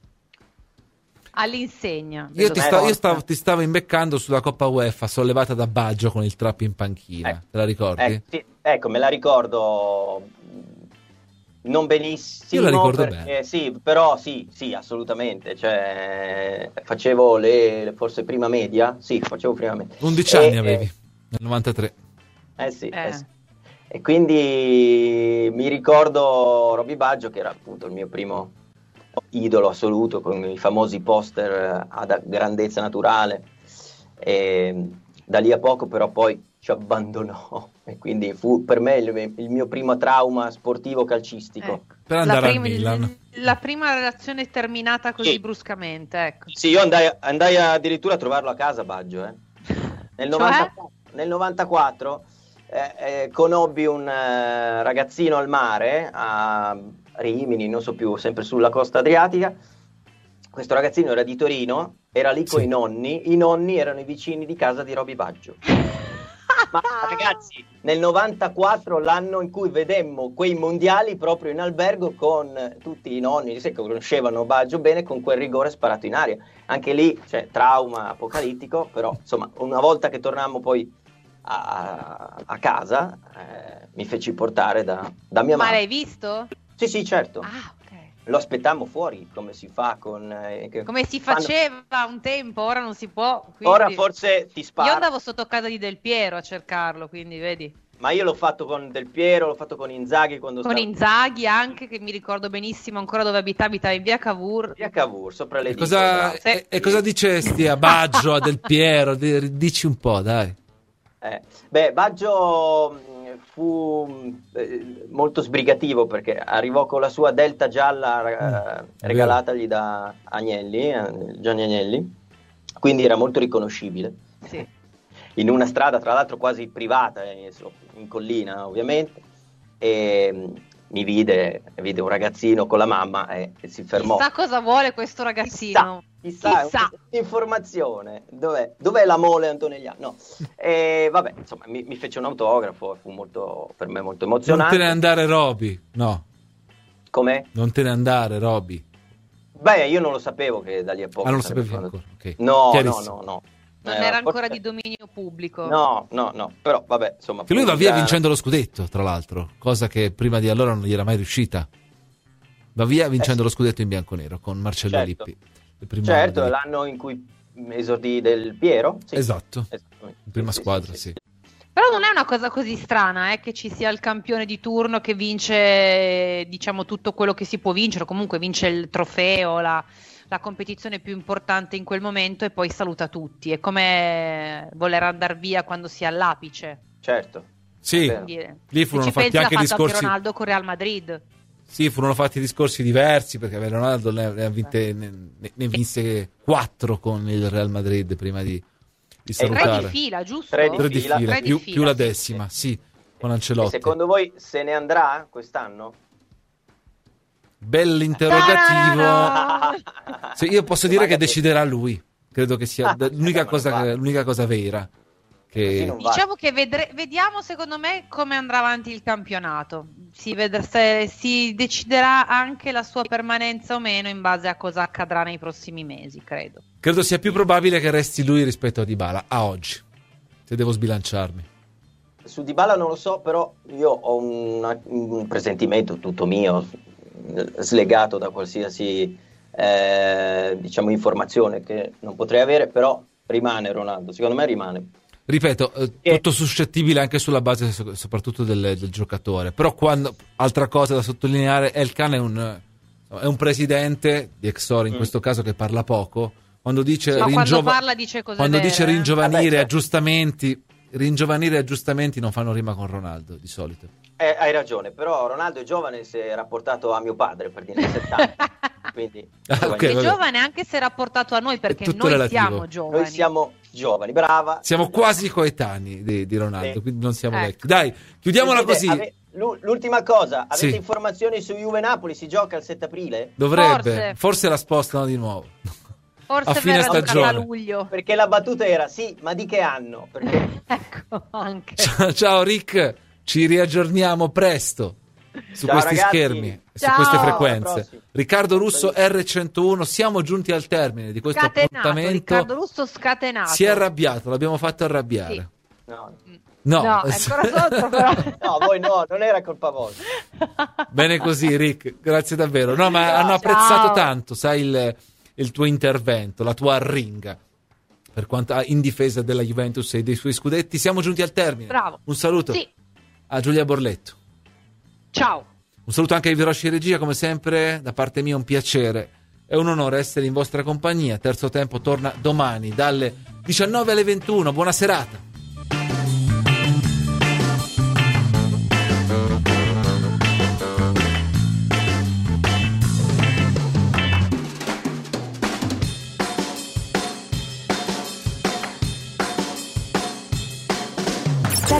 All'insegna. Io, ti, sta, io stavo, ti stavo imbeccando sulla Coppa UEFA sollevata da Baggio con il trap in panchina, ecco, te la ricordi? Ecco, sì, ecco, me la ricordo non benissimo. Io la ricordo perché, bene. Sì, però sì, sì, assolutamente. Cioè, facevo le forse prima media, sì, facevo prima media. undici anni avevi, eh, nel novantatré. Eh sì, eh. eh sì. E quindi mi ricordo Roby Baggio, che era appunto il mio primo idolo assoluto, con i famosi poster ad grandezza naturale, e da lì a poco però poi ci abbandonò e quindi fu per me il, il mio primo trauma sportivo calcistico. Ecco. Per andare la prima, al Milan. La prima relazione è terminata così sì. bruscamente, ecco. Sì, io andai, andai addirittura a trovarlo a casa Baggio, eh. Nel Cioè? novantaquattro, nel novantaquattro eh, eh, conobbi un eh, ragazzino al mare a Rimini, non so più, sempre sulla costa adriatica. Questo ragazzino era di Torino, era lì con Sì. i nonni, i nonni erano i vicini di casa di Roby Baggio. Ma ragazzi, nel novantaquattro, l'anno in cui vedemmo quei mondiali proprio in albergo con tutti i nonni che conoscevano Baggio bene, con quel rigore sparato in aria. Anche lì, cioè, trauma apocalittico, però insomma, una volta che tornammo poi a, a casa, eh, mi feci portare da, da mia Ma mamma. l'hai visto? Sì, sì, certo. Ah, ok. Lo aspettammo fuori, come si fa con... eh, che- Come si quando- faceva un tempo, ora non si può. quindi- Ora forse ti Io sparo. andavo sotto casa di Del Piero a cercarlo, quindi vedi. Ma io l'ho fatto con Del Piero, l'ho fatto con Inzaghi quando Con stavo Inzaghi anche, che mi ricordo benissimo ancora dove abitava, abitava in via Cavour. via Cavour, sopra le E cosa, edicole, e, e cosa dicesti a Baggio, a Del Piero? Di- Dici un po', dai. Eh, beh, Baggio mh, fu mh, eh, molto sbrigativo perché arrivò con la sua Delta gialla eh, regalatagli da Agnelli, eh, Gianni Agnelli, quindi era molto riconoscibile. Sì. In una strada tra l'altro quasi privata, eh, in collina ovviamente, e mh, mi vide, vide un ragazzino con la mamma e, e si fermò. Chissà cosa vuole questo ragazzino. Chissà, Chissà. informazione, dov'è, dov'è la mole Antonelliana? No, e vabbè, insomma, mi, mi fece un autografo, fu molto, per me molto Non emozionante. te ne andare, Roby. No, Com'è? non te ne andare, Roby. Beh, io non lo sapevo che da lì a poco. Ah, non lo sarebbe sapevi stato- ancora. Ok. No, no, Chiarissimo. no, no. Non Eh, era ancora forse- di dominio pubblico. No, no, no, però vabbè, insomma. Che lui va via pubblica- vincendo lo scudetto, tra l'altro, cosa che prima di allora non gli era mai riuscita. Va via vincendo Eh, lo scudetto in bianconero con Marcello Certo. Lippi. Il primo Certo, anno è di- l'anno in cui esordì Del Piero. Sì. Esatto. Esattamente. in prima Sì, sì, squadra, sì, sì. Però non è una cosa così strana, eh, che ci sia il campione di turno che vince, diciamo, tutto quello che si può vincere, comunque vince il trofeo, la, la competizione più importante in quel momento e poi saluta tutti. È come voler andare via quando si è all'apice. Certo. Sì, Quindi, lì se furono ci fatti pensi, anche l'ha fatto discorsi. Ronaldo con Real Madrid. Sì, furono fatti discorsi diversi perché Ronaldo ne, ne, ha vinte, ne, ne vinse quattro con il Real Madrid prima di, di Tre salutare. di fila, giusto? Tre di Tre di fila. fila, Tre di più, fila, più la sì, decima, sì, con E Ancelotti. secondo voi se ne andrà quest'anno? Bell'interrogativo. Ta-da! Sì, io posso dire che Magari- deciderà lui. Credo che sia Ah, l'unica, eh, ma cosa, non vale. l'unica cosa vera. Così Che... non va. Diciamo che vedre- vediamo secondo me come andrà avanti il campionato. Si, vedrà se si deciderà anche la sua permanenza o meno in base a cosa accadrà nei prossimi mesi, credo. Credo sia più probabile che resti lui rispetto a Dybala a oggi. Se devo sbilanciarmi. Su Dybala non lo so, però io ho una- un presentimento tutto mio, slegato da qualsiasi eh, diciamo informazione che non potrei avere, però rimane Ronaldo, secondo me rimane. Ripeto, eh, Che- tutto suscettibile anche sulla base so- soprattutto del, del giocatore. Però quando, altra cosa da sottolineare, Elkan è un, è un presidente di Exor in Mm. questo caso che parla poco. Quando dice, Ma quando ringiova- parla dice cose quando vere, dice eh? ringiovanire Vabbè, certo. aggiustamenti, ringiovanire aggiustamenti non fanno rima con Ronaldo di solito. Eh, hai ragione, però Ronaldo è giovane, si è rapportato a mio padre per dire settanta, quindi Ah, giovane. ok, È vabbè. giovane anche se rapportato a noi, perché tutto noi relativo. siamo giovani. Noi siamo giovani, brava. Siamo quasi coetanei di, di Ronaldo, Sì. quindi non siamo Ecco. vecchi. Dai, chiudiamola Sentite, così. ave- l'u- l'ultima cosa, avete Sì. informazioni su Juve Napoli? Si gioca il sette aprile? Dovrebbe, Forse. forse la spostano di nuovo. Forse a fine verrà giocata stagione. a luglio. Perché la battuta era sì, ma di che anno? Perché Ecco, anche. Ciao Rick, ci riaggiorniamo presto su Ciao, questi ragazzi. schermi, su Ciao. queste Alla frequenze. prossima. Riccardo Russo R centouno, siamo giunti al termine di questo Scatenato, appuntamento. Riccardo Russo scatenato. Si è arrabbiato, l'abbiamo fatto arrabbiare. Sì. no, No, No, è ancora sotto però. no, voi no, non era colpa vostra. bene così Rick, grazie davvero. No, ma Ciao. hanno apprezzato Ciao. tanto, sai, il, il tuo intervento, la tua arringa per quanto in difesa della Juventus e dei suoi scudetti. Siamo giunti al termine. Bravo. Un saluto Sì. a Giulia Borletto. Ciao. Un saluto anche ai Virosci in regia, come sempre, da parte mia un piacere e un onore essere in vostra compagnia. Terzo tempo torna domani dalle diciannove alle ventuno. Buona serata.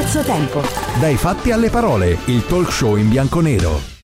suo tempo. Dai fatti alle parole, il talk show in bianco-nero.